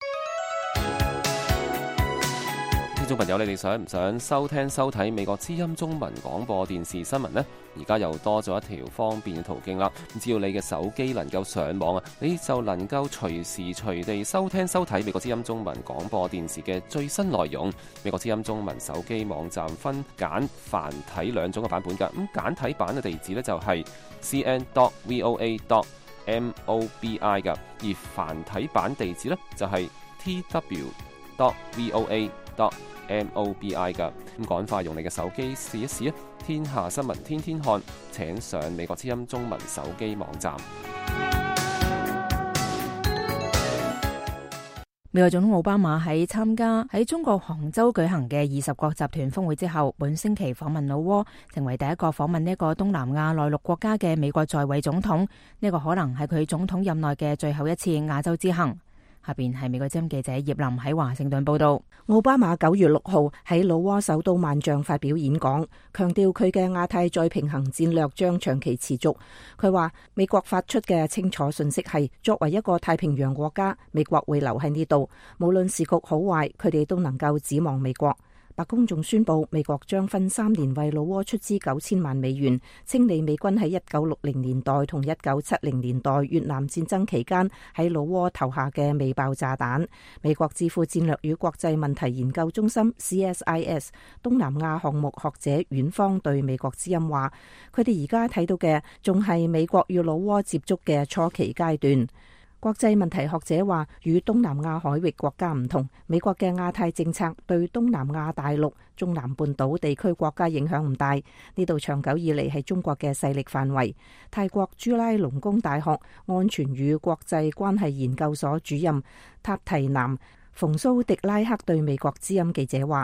聽眾朋友，你哋想唔想收聽收睇美國之音中文廣播電視新聞呢？而家又多咗一條方便嘅途徑啦！只要你嘅手機能夠上網啊，你就能夠隨時隨地收聽收睇美國之音中文廣播電視嘅最新內容。美國之音中文手機網站分簡繁體兩種嘅版本㗎。咁簡體版嘅地址呢，就係 cn.voa.mobi 㗎，而繁體版地址呢，就係 tw.voa.mobi 噶。咁趕快用你嘅手機試一試啊！天下新聞天天看，請上美國之音中文手機網站。 美國總統奧巴馬喺參加喺中國杭州舉行嘅20國集團峰會之後，本星期訪問老撾，成為第一個訪問呢個東南亞內陸國家嘅美國在位總統。呢個可能係佢總統任內嘅最後一次亞洲之行。 下邊係美國之音記者葉林喺華盛頓報道。 奧巴馬9月6號喺老撾首都萬象發表演講，強調佢嘅亞太再平衡戰略將長期持續。佢話美國發出嘅清楚信息係，作為一個太平洋國家，美國會留喺呢度，無論時局好壞，佢哋都能夠指望美國。白宮仲宣布，美國將分3年為老撾出資9000萬美元，清理美軍喺1960年代同1970年代越南戰爭期間喺老撾投下嘅未爆炸彈。美國智庫戰略與國際問題研究中心 CSIS 東南亞項目學者阮芳對美國之音話，佢哋而家睇到嘅仲係美國與老撾接觸嘅初期階段。國際問題學者話，與東南亞海域國家唔同，美國嘅亞太政策對東南亞大陸、中南半島地區國家影響唔大。呢度長久以嚟係中國嘅勢力範圍。泰國朱拉隆功大學安全與國際關係研究所主任塔提南馮蘇迪拉克對美國之音記者話，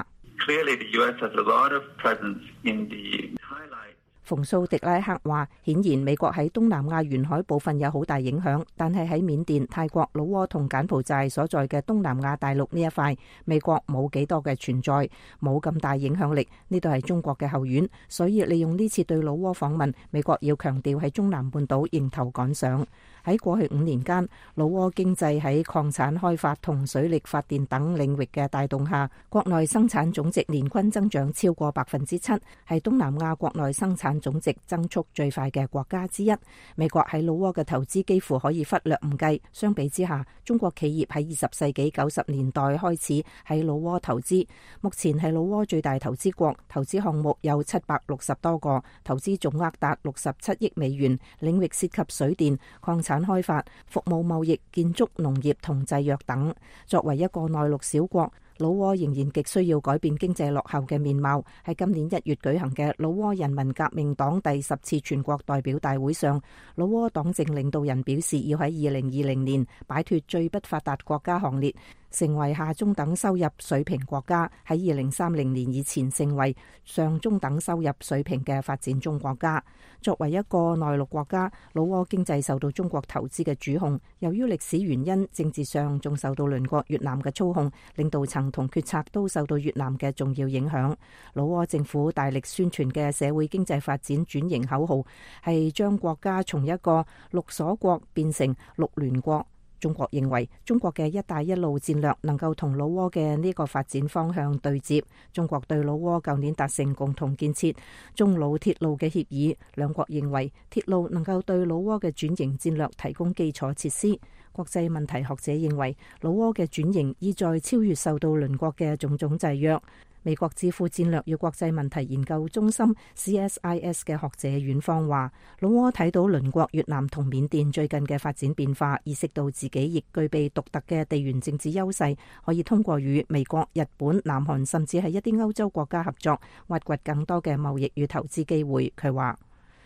馮蘇迪拉克話，顯然美國喺東南亞沿海部分有好大影響，但係喺緬甸、泰國、老撾同柬埔寨所在嘅東南亞大陸呢一塊，美國冇幾多嘅存在，冇咁大影響力。呢度係中國嘅後院，所以利用呢次對老撾訪問，美國要強調喺中南半島迎頭趕上。喺過去5年間，老撾經濟喺礦產開發同水力發電等領域嘅帶動下，國內生產總值年均增長超過7%，係東南亞國內生產總值增速最快嘅國家之一。美國喺老撾嘅投資幾乎可以忽略唔計，相比之下，中國企業喺20世紀90年代開始喺老撾投資，目前係老撾最大投資國，投資項目有760多個，投資總額達67億美元，領域涉及水電、礦產開發、服務貿易、建築、農業同製藥等。作為一個內陸小國，老撾仍然極需要改變經濟落後嘅面貌。喺今年1月舉行嘅老撾人民革命黨第10次全國代表大會上，老撾黨政領導人表示要喺2020年擺脫最不發達國家行列，成為下中等收入水平國家，喺2030年以前成為上中等收入水平嘅發展中國家。作為一個內陸國家，老撾經濟受到中國投資嘅主控，由於歷史原因，政治上仲受到鄰國越南嘅操控，領導層同決策都受到越南嘅重要影響。老撾政府大力宣傳嘅社會經濟發展轉型口號係將國家從一個六鎖國變成六聯國。中國認為中國嘅一帶一路戰略能夠同老撾嘅呢個發展方向對接。中國對老撾舊年達成共同建設中老鐵路嘅協議，兩國認為鐵路能夠對老撾嘅轉型戰略提供基礎設施。國際問題學者認為老撾嘅轉型意在超越受到鄰國嘅種種制約。美國智庫戰略與國際問題研究中心 CSIS 嘅學者阮芳話，老撾睇到鄰國越南同緬甸最近嘅發展變化，意識到自己亦具備獨特嘅地緣政治優勢，可以通過與美國、日本、南韓甚至係一啲歐洲國家合作，挖掘更多嘅貿易與投資機會。佢話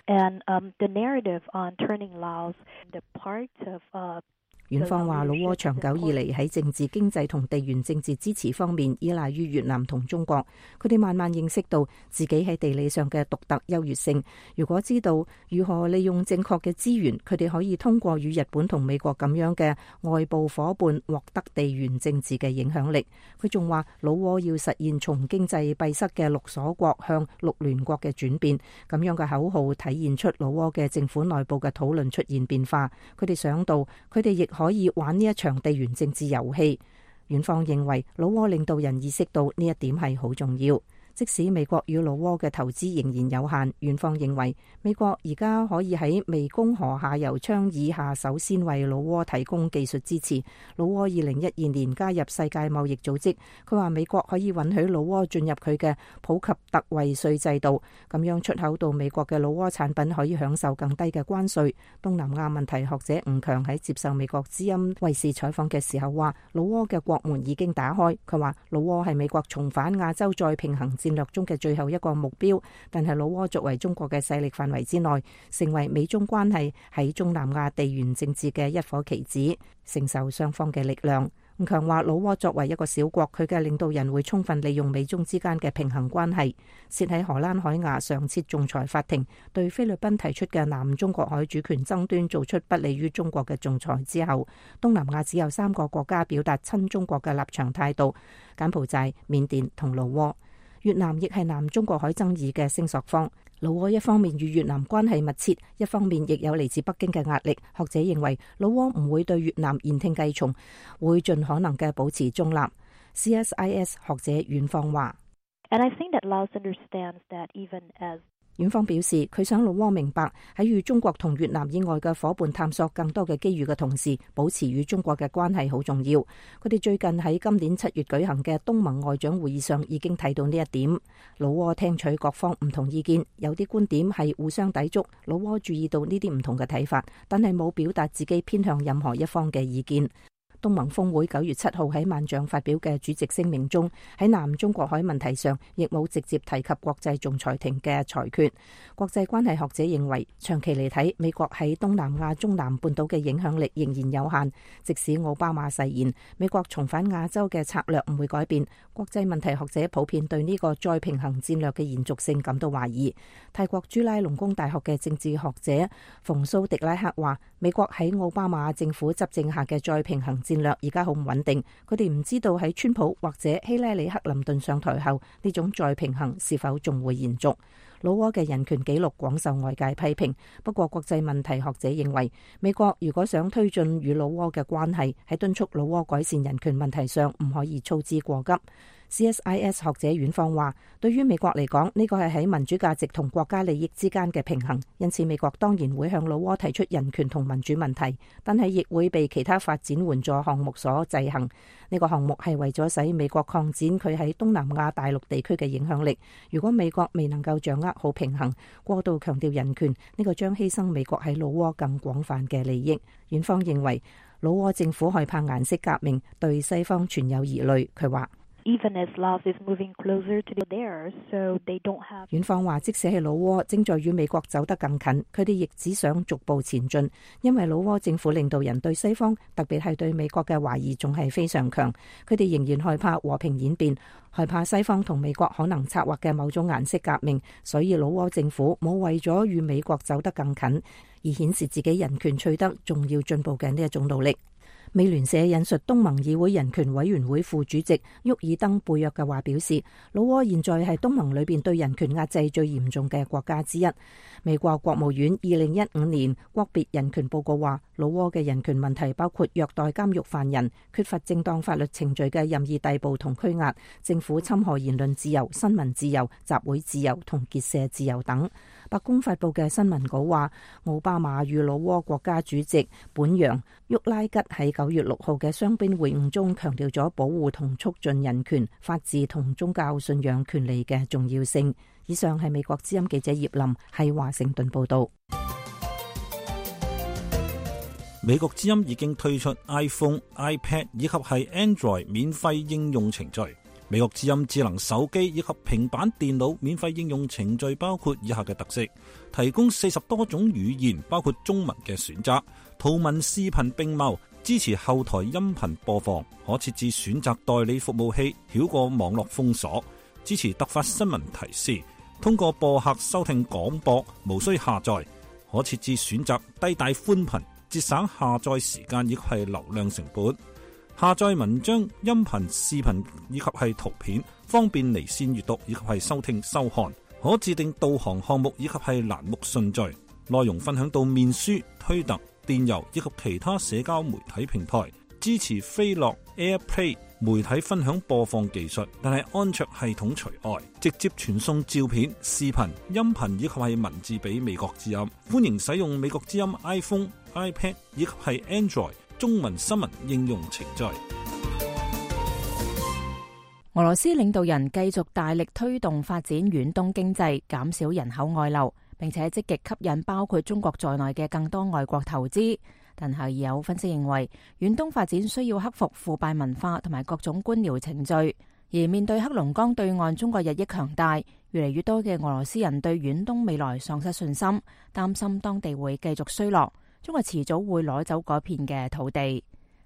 the narrative on turning Laos into part of 阮芳話，老撾長久以嚟喺政治、經濟同地緣政治支持方面依賴於越南同中國。佢哋慢慢認識到自己喺地理上嘅獨特優越性。如果知道如何利用正確嘅資源，佢哋可以通過與日本同美國咁樣嘅外部夥伴獲得地緣政治嘅影響力。佢仲話，老撾要實現從經濟閉塞嘅六鎖國向六聯國嘅轉變。咁樣嘅口號體現出老撾嘅政府內部嘅討論出現變化。佢哋想到佢哋亦可以玩呢一場地緣政治遊戲。阮芳認為老撾領導人意識到呢一點係好重要。即使美國與老撾嘅投資仍然有限，阮芳認為美國而家可以喺湄公河下游倡議下首先為老撾提供技術支持。老撾2012年加入世界貿易組織，佢話美國可以允許老撾進入佢嘅普及特惠稅制度，咁樣出口到美國嘅老撾產品可以享受更低嘅關稅。東南亞問題學者吳強喺接受美國之音衛視採訪嘅時候話，老撾嘅國門已經打開。佢話老撾係美國重返亞洲再平衡戰略中嘅最後一個目標，但係老撾作為中國嘅勢力範圍之內，成為美中關係喺中南亞地緣政治嘅一顆棋子，承受雙方嘅力量。 吳強話老撾作為一個小國，佢嘅領導人會充分利用美中之間嘅平衡關係，設喺荷蘭海牙常設仲裁法庭對菲律賓提出嘅南中國海主權爭端做出不利於中國嘅仲裁之後，東南亞只有3個國家表達親中國嘅立場態度：柬埔寨、緬甸同老撾。越南亦係南中國海爭議嘅聲索方。老撾一方面與越南關係密切，一方面亦有嚟自北京嘅壓力。學者認為老撾唔會對越南言聽計從，會盡可能嘅保持中立。CSIS 學者阮方話。 And I think that Laos understands that even as 阮方表示，佢想老撾明白喺與中國同越南以外嘅伙伴探索更多嘅機遇嘅同時，保持與中國嘅關係好重要。佢哋最近喺今年7月舉行嘅東盟外長會議上已經睇到呢一點。老撾聽取各方唔同意見，有啲觀點係互相抵觸。老撾注意到呢啲唔同嘅睇法，但係冇表達自己偏向任何一方嘅意見。東盟峰會9月7號喺萬象發表嘅主席聲明中，喺南中國海問題上亦冇直接提及國際仲裁庭嘅裁決。國際關係學者認為，長期嚟睇，美國喺東南亞中南半島嘅影響力仍然有限。即使奧巴馬誓言美國重返亞洲嘅策略唔會改變，國際問題學者普遍對呢個再平衡戰略嘅延續性感到懷疑。泰國朱拉隆功大學嘅政治學者馮蘇迪拉克話，美國喺奧巴馬政府執政下嘅再平衡戰略而家好唔穩定，佢哋唔知道喺川普或者希拉里克林頓上台後，呢種再平衡是否仲會延續。老撾嘅人權紀錄廣受外界批評，不過國際問題學者認為，美國如果想推進與老撾嘅關係，喺敦促老撾改善人權問題上唔可以操之過急。CSIS 學者阮方話，對於美國嚟講，呢個係喺民主價值同國家利益之間嘅平衡，因此美國當然會向老撾提出人權同民主問題，但係亦會被其他發展援助項目所制衡。呢個項目係為咗使美國擴展佢喺東南亞大陸地區嘅影響力。如果美國未能夠掌握好平衡，過度強調人權，呢個將犧牲美國喺老撾更廣泛嘅利益。阮方認為，老撾政府害怕顏色革命，對西方存有疑慮。佢話 Even as Laos is moving closer to there, so they don't have。 阮方話，即使係老撾正在與美國走得更近，佢哋亦只想逐步前進，因為老撾政府領導人對西方，特別係對美國嘅懷疑仲係非常強。佢哋仍然害怕和平演變，害怕西方同美國可能策劃嘅某種顏色革命，所以老撾政府冇為咗與美國走得更近而顯示自己人權取得重要進步嘅呢一種努力。美聯社引述東盟議會人權委員會副主席沃爾登貝約嘅話表示，老撾現在係東盟裏邊對人權壓制最嚴重嘅國家之一。美國國務院2015年國別人權報告話，老撾嘅人權問題包括虐待監獄犯人、缺乏正當法律程序嘅任意逮捕同拘押、政府侵害言論自由、新聞自由、集會自由同結社自由等。白宮發佈嘅新聞稿話，奧巴馬與老撾國家主席本揚沃拉吉喺9月6號嘅雙邊會晤中強調咗保護同促進人權、法治同宗教信仰權利嘅重要性。以上係美國之音記者葉林喺華盛頓報道。 美國之音已經推出 iPhone、iPad 以及係 Android 免費應用程序。美國之音智能手機以及平板電腦免費應用程序包括以下嘅特色：提供40多種語言，包括中文嘅選擇，圖文視頻並茂，支持後台音頻播放，可設置選擇代理服務器，繞過網絡封鎖，支持突發新聞提示，通過播客收聽廣播，無需下載，可設置選擇低帶寬頻，節省下載時間以及係流量成本。下載文章、音頻、視頻以及係圖片，方便離線閱讀以及係收聽收看。可自定導航項目以及係欄目順序。內容分享到面書、推特、電郵以及其他社交媒體平台。支持飛樂 AirPlay 媒體分享播放技術，但係安卓系統除外。直接傳送照片、視頻、音頻以及係文字俾美國之音。歡迎使用美國之音 iPhone、iPad 以及係 Android中文新聞應用程序。 俄羅斯領導人繼續大力推動發展遠東經濟，減少人口外流，並且積極吸引包括中國在內嘅更多外國投資。但係有分析認為，遠東發展需要克服腐敗文化同埋各種官僚程序。而面對黑龍江對岸中國日益強大，越嚟越多嘅俄羅斯人對遠東未來喪失信心，擔心當地會繼續衰落。中國遲早會攞走嗰片嘅土地。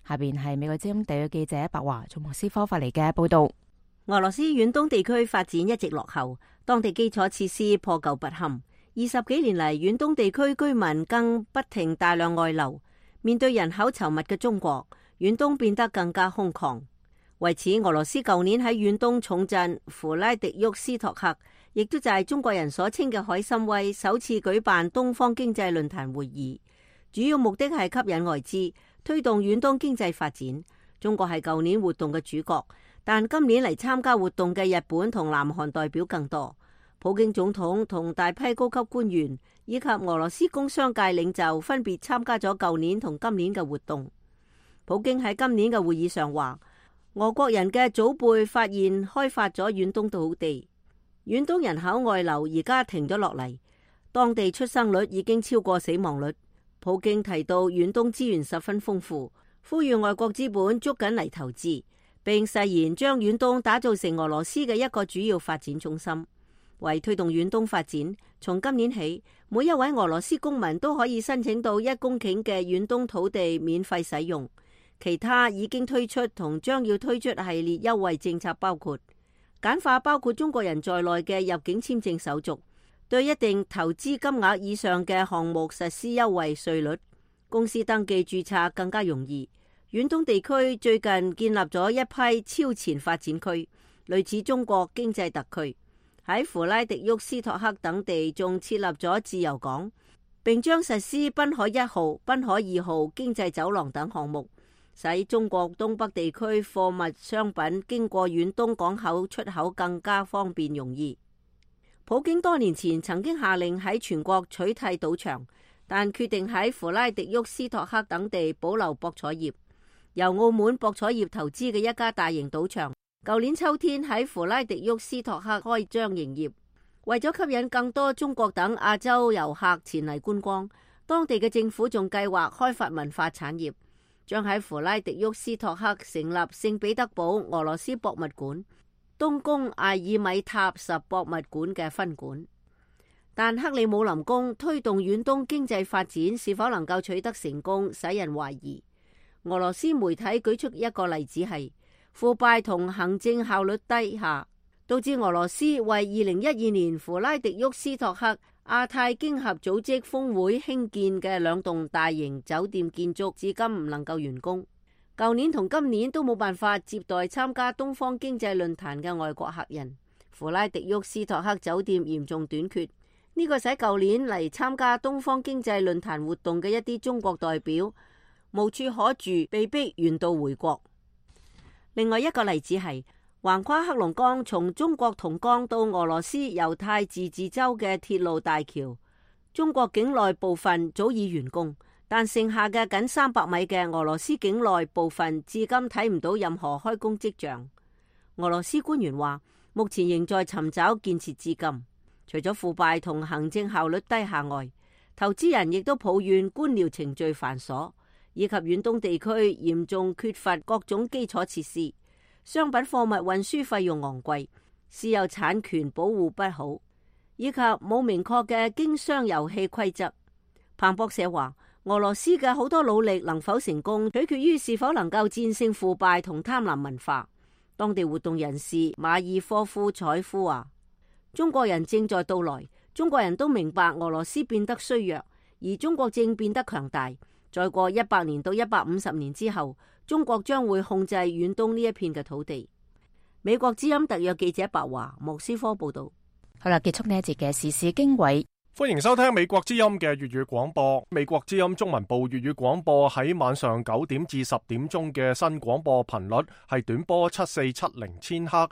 下邊係美國之音特約記者白華從莫斯科發嚟嘅報道。 俄羅斯遠東地區發展一直落後，當地基礎設施破舊不堪。20幾年嚟，遠東地區居民更不停大量外流。面對人口稠密嘅中國，遠東變得更加空曠。為此，俄羅斯舊年喺遠東重鎮弗拉迪沃斯托克，亦都就係中國人所稱嘅海參崴，首次舉辦東方經濟論壇會議，主要目的係吸引外資，推動遠東經濟發展。中國係舊年活動嘅主角，但今年嚟參加活動嘅日本同南韓代表更多。普京總統同大批高級官員以及俄羅斯工商界領袖分別參加咗舊年同今年嘅活動。普京喺今年嘅會議上話，俄國人嘅祖輩發現開發咗遠東土地，遠東人口外流而家停咗落嚟，當地出生率已經超過死亡率。普京提到遠東資源十分豐富，呼籲外國資本捉緊嚟投資，並誓言將遠東打造成俄羅斯嘅一個主要發展中心。為推動遠東發展，從今年起，每一位俄羅斯公民都可以申請到1公頃嘅遠東土地免費使用。其他已經推出同將要推出系列優惠政策，包括簡化包括中國人在內嘅入境簽證手續，對一定投資金額以上嘅項目實施優惠稅率，公司登記註冊更加容易。遠東地區最近建立咗一批超前發展區，類似中國經濟特區。喺弗拉迪沃斯托克等地仲設立咗自由港，並將實施濱海1號、濱海2號經濟走廊等項目，使中國東北地區貨物商品經過遠東港口出口更加方便容易。普京多年前曾經下令喺全國取締賭場，但決定喺弗拉迪沃斯托克等地保留博彩業。由澳門博彩業投資嘅一家大型賭場，舊年秋天喺弗拉迪沃斯托克開張營業。為咗吸引更多中國等亞洲遊客前嚟觀光，當地嘅政府仲計劃開發文化產業，將喺弗拉迪沃斯托克成立聖彼得堡俄羅斯博物館、東宮艾爾米塔什博物館嘅分館。但克里姆林宮推動遠東經濟發展是否能夠取得成功，使人懷疑。俄羅斯媒體舉出一個例子係腐敗同行政效率低下，導致俄羅斯為2012年弗拉迪沃斯托克亞太經合組織峰會興建嘅2棟大型酒店建築至今唔能夠完工。舊年同今年都冇辦法接待參加東方經濟論壇嘅外國客人，弗拉迪沃斯托克酒店嚴重短缺。呢個使舊年嚟參加東方經濟論壇活動嘅一啲中國代表無處可住，被逼原道回國。另外一個例子係橫跨黑龍江從中國同江到俄羅斯猶太自治州嘅鐵路大橋，中國境內部分早已完工，但剩下嘅僅300米嘅俄羅斯境內部分至今睇唔到任何開工跡象。俄羅斯官員話，目前仍在尋找建設資金。除咗腐敗同行政效率低下外，投資人亦都抱怨官僚程序繁瑣，以及遠東地區嚴重缺乏各種基礎設施，商品貨物運輸費用昂貴，私有產權保護不好，以及冇明確嘅經商遊戲規則。彭博社話，俄羅斯嘅好多努力能否成功，取決於是否能夠戰勝腐敗同貪婪文化。當地活動人士馬爾科夫采夫話，中國人正在到來，中國人都明白俄羅斯變得衰弱，而中國正變得強大。再過100年到150年之後，中國將會控制遠東呢一片嘅土地。美國之音特約記者白華莫斯科報道。 好啦，結束呢一節嘅時事經緯。 歡迎收聽美國之音嘅粵語廣播。美國之音中文部粵語廣播喺晚上9點至10點鐘嘅新廣播頻率係短波7470千赫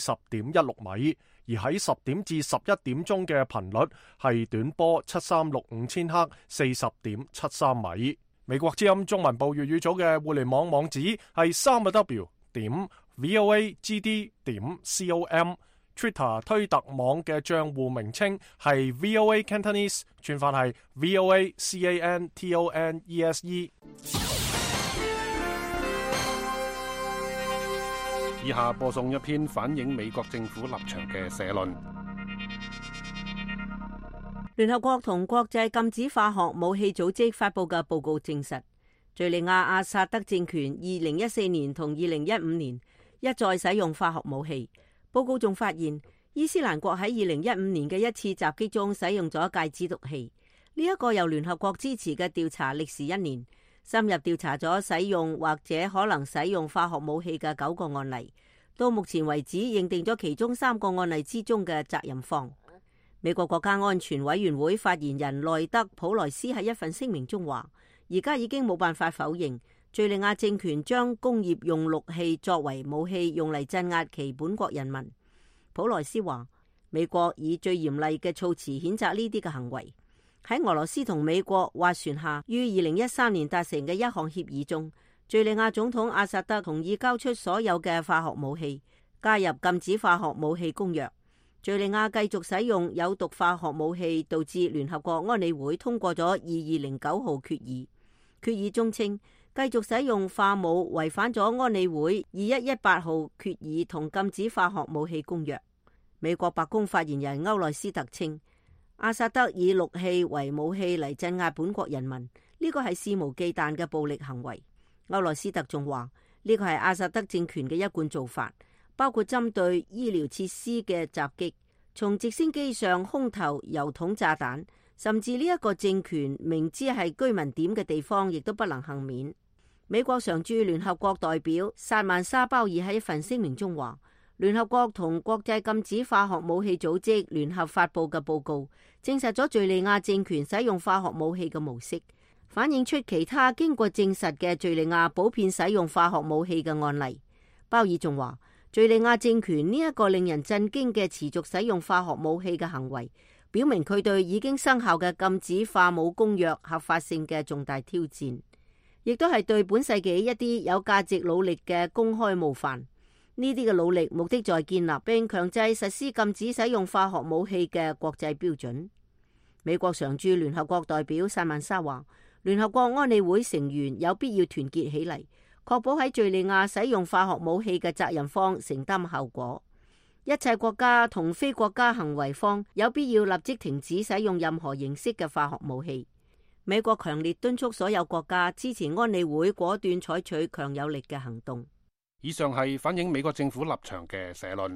40.16米，而喺10點至11點鐘嘅頻率係短波7365千赫40.73米。美國之音中文部粵語組嘅互聯網網址係3w.voagd.com。Twitter 推特網嘅賬戶名稱係 VOA Cantonese， 串法係 VOA CANTONESE。 以下播送一篇反映美國政府立場嘅社論。 聯合國同國際禁止化學武器組織發佈嘅報告證實， 敘利亞阿薩德政權2014年同2015年一再使用化學武器。報告仲發現，伊斯蘭國喺2015年嘅一次襲擊中使用咗芥子毒氣。呢一個由聯合國支持嘅調查歷時1年，深入調查咗使用或者可能使用化學武器嘅9個案例。到目前為止，認定咗其中3個案例之中嘅責任方。美國國家安全委員會發言人內德·普萊斯喺一份聲明中話，而家已經冇辦法否認敘利亞政權將工業用氯氣作為武器用嚟鎮壓其本國人民。普萊斯話，美國以最嚴厲嘅措辭譴責呢啲嘅行為。喺俄羅斯同美國斡旋下，於2013年達成嘅一項協議中，敘利亞總統阿薩德同意交出所有嘅化學武器，加入禁止化學武器公約。敘利亞繼續使用有毒化學武器，導致聯合國安理會通過咗2209號決議。決議中稱，繼續使用化武違反咗安理會2118號決議同禁止化學武器公約。美國白宮發言人歐內斯特稱，阿薩德以氯氣為武器嚟鎮壓本國人民，呢個係肆無忌憚嘅暴力行為。歐內斯特仲話，呢個係阿薩德政權嘅一貫做法，包括針對醫療設施嘅襲擊，從直升機上空投油桶炸彈，甚至呢一個政權明知係居民點嘅地方，亦都不能幸免。美國常駐聯合國代表薩曼沙鮑爾喺一份聲明中話，聯合國同國際禁止化學武器組織聯合發佈嘅報告，證實咗敘利亞政權使用化學武器嘅模式，反映出其他經過證實嘅敘利亞普遍使用化學武器嘅案例。鮑爾仲話，敘利亞政權呢一個令人震驚嘅持續使用化學武器嘅行為，表明佢對已經生效嘅禁止化武公約合法性嘅重大挑戰，亦都係對本世紀一啲有價值努力嘅公開冒犯。呢啲嘅努力目的在建立並強制實施禁止使用化學武器嘅國際標準。美國常駐聯合國代表薩曼沙話，聯合國安理會成員有必要團結起嚟，確保喺敘利亞使用化學武器嘅責任方承擔後果。一切國家同非國家行為方有必要立即停止使用任何形式嘅化學武器。美國強烈敦促所有國家支持安理會果斷採取強有力嘅行動。 以上係反映美國政府立場嘅社論。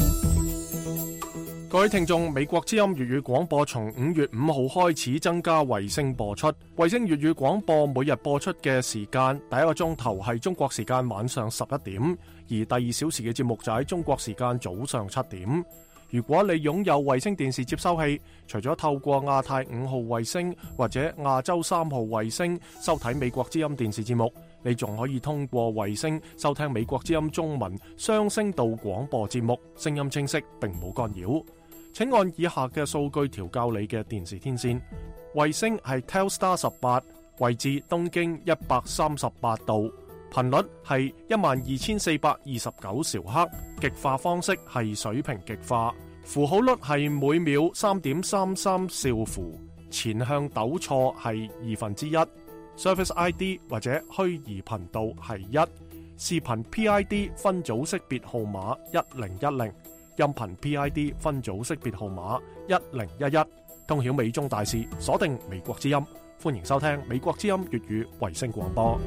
各位聽眾，美國之音粵語廣播從5月5號開始增加衛星播出。衛星粵語廣播每日播出嘅時間，第一個鐘頭係中國時間晚上11點，而第2小時嘅節目就喺中國時間早上7點。如果你擁有衛星電視接收器，除咗透過亞太5號衛星或者亞洲3號衛星收睇美國之音電視節目，你仲可以通過衛星收聽美國之音中文雙聲道廣播節目，聲音清晰並冇干擾。請按以下嘅數據調校你嘅電視天線。衛星係 Telstar 18，位置東經138度，頻率係12429兆赫，極化方式係水平極化，符號率係每秒 3.33 兆符，前向糾錯係1/2。Service ID 或者虛擬頻道係1，視頻 PID 分組識別號碼1010，音頻 PID 分組識別號碼1011。通曉美中大事，鎖定美國之音，歡迎收聽美國之音粵語衛星廣播。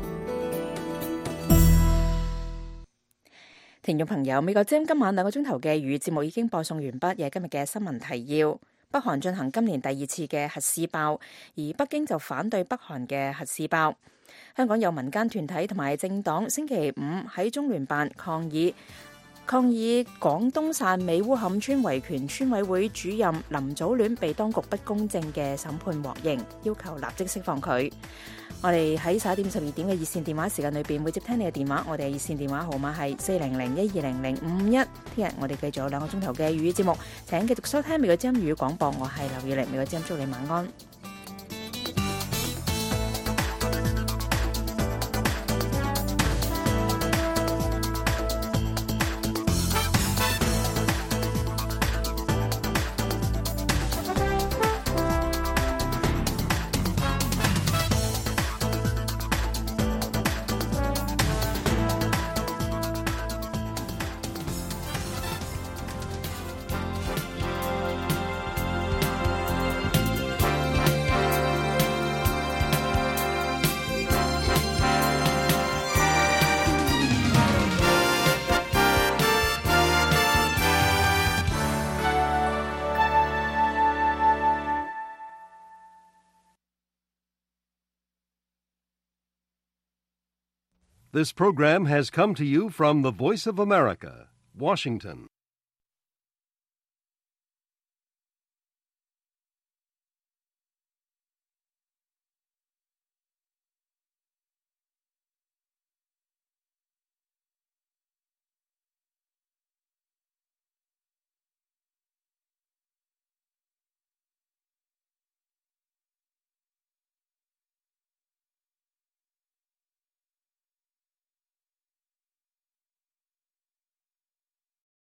聽眾朋友，美國之音今晚2個鐘頭嘅粵語節目已經播送完畢，嘅今日嘅新聞提要。北韓進行今年第2次嘅核試爆，而北京就反對北韓嘅核試爆。香港有民間團體同埋政黨星期5喺中聯辦抗議廣東汕尾烏坎村維權村委會主任林祖戀被當局不公正嘅審判獲刑，要求立即釋放佢。我哋喺11點12點嘅熱線電話時間裏邊會接聽你嘅電話，我哋熱線電話號碼係40012000551。聽日我哋繼續有2個鐘頭嘅粵語節目，請繼續收聽美國之音粵語廣播，我係劉宇玲，美國之音祝你晚安。 This program has come to you from the Voice of America, Washington.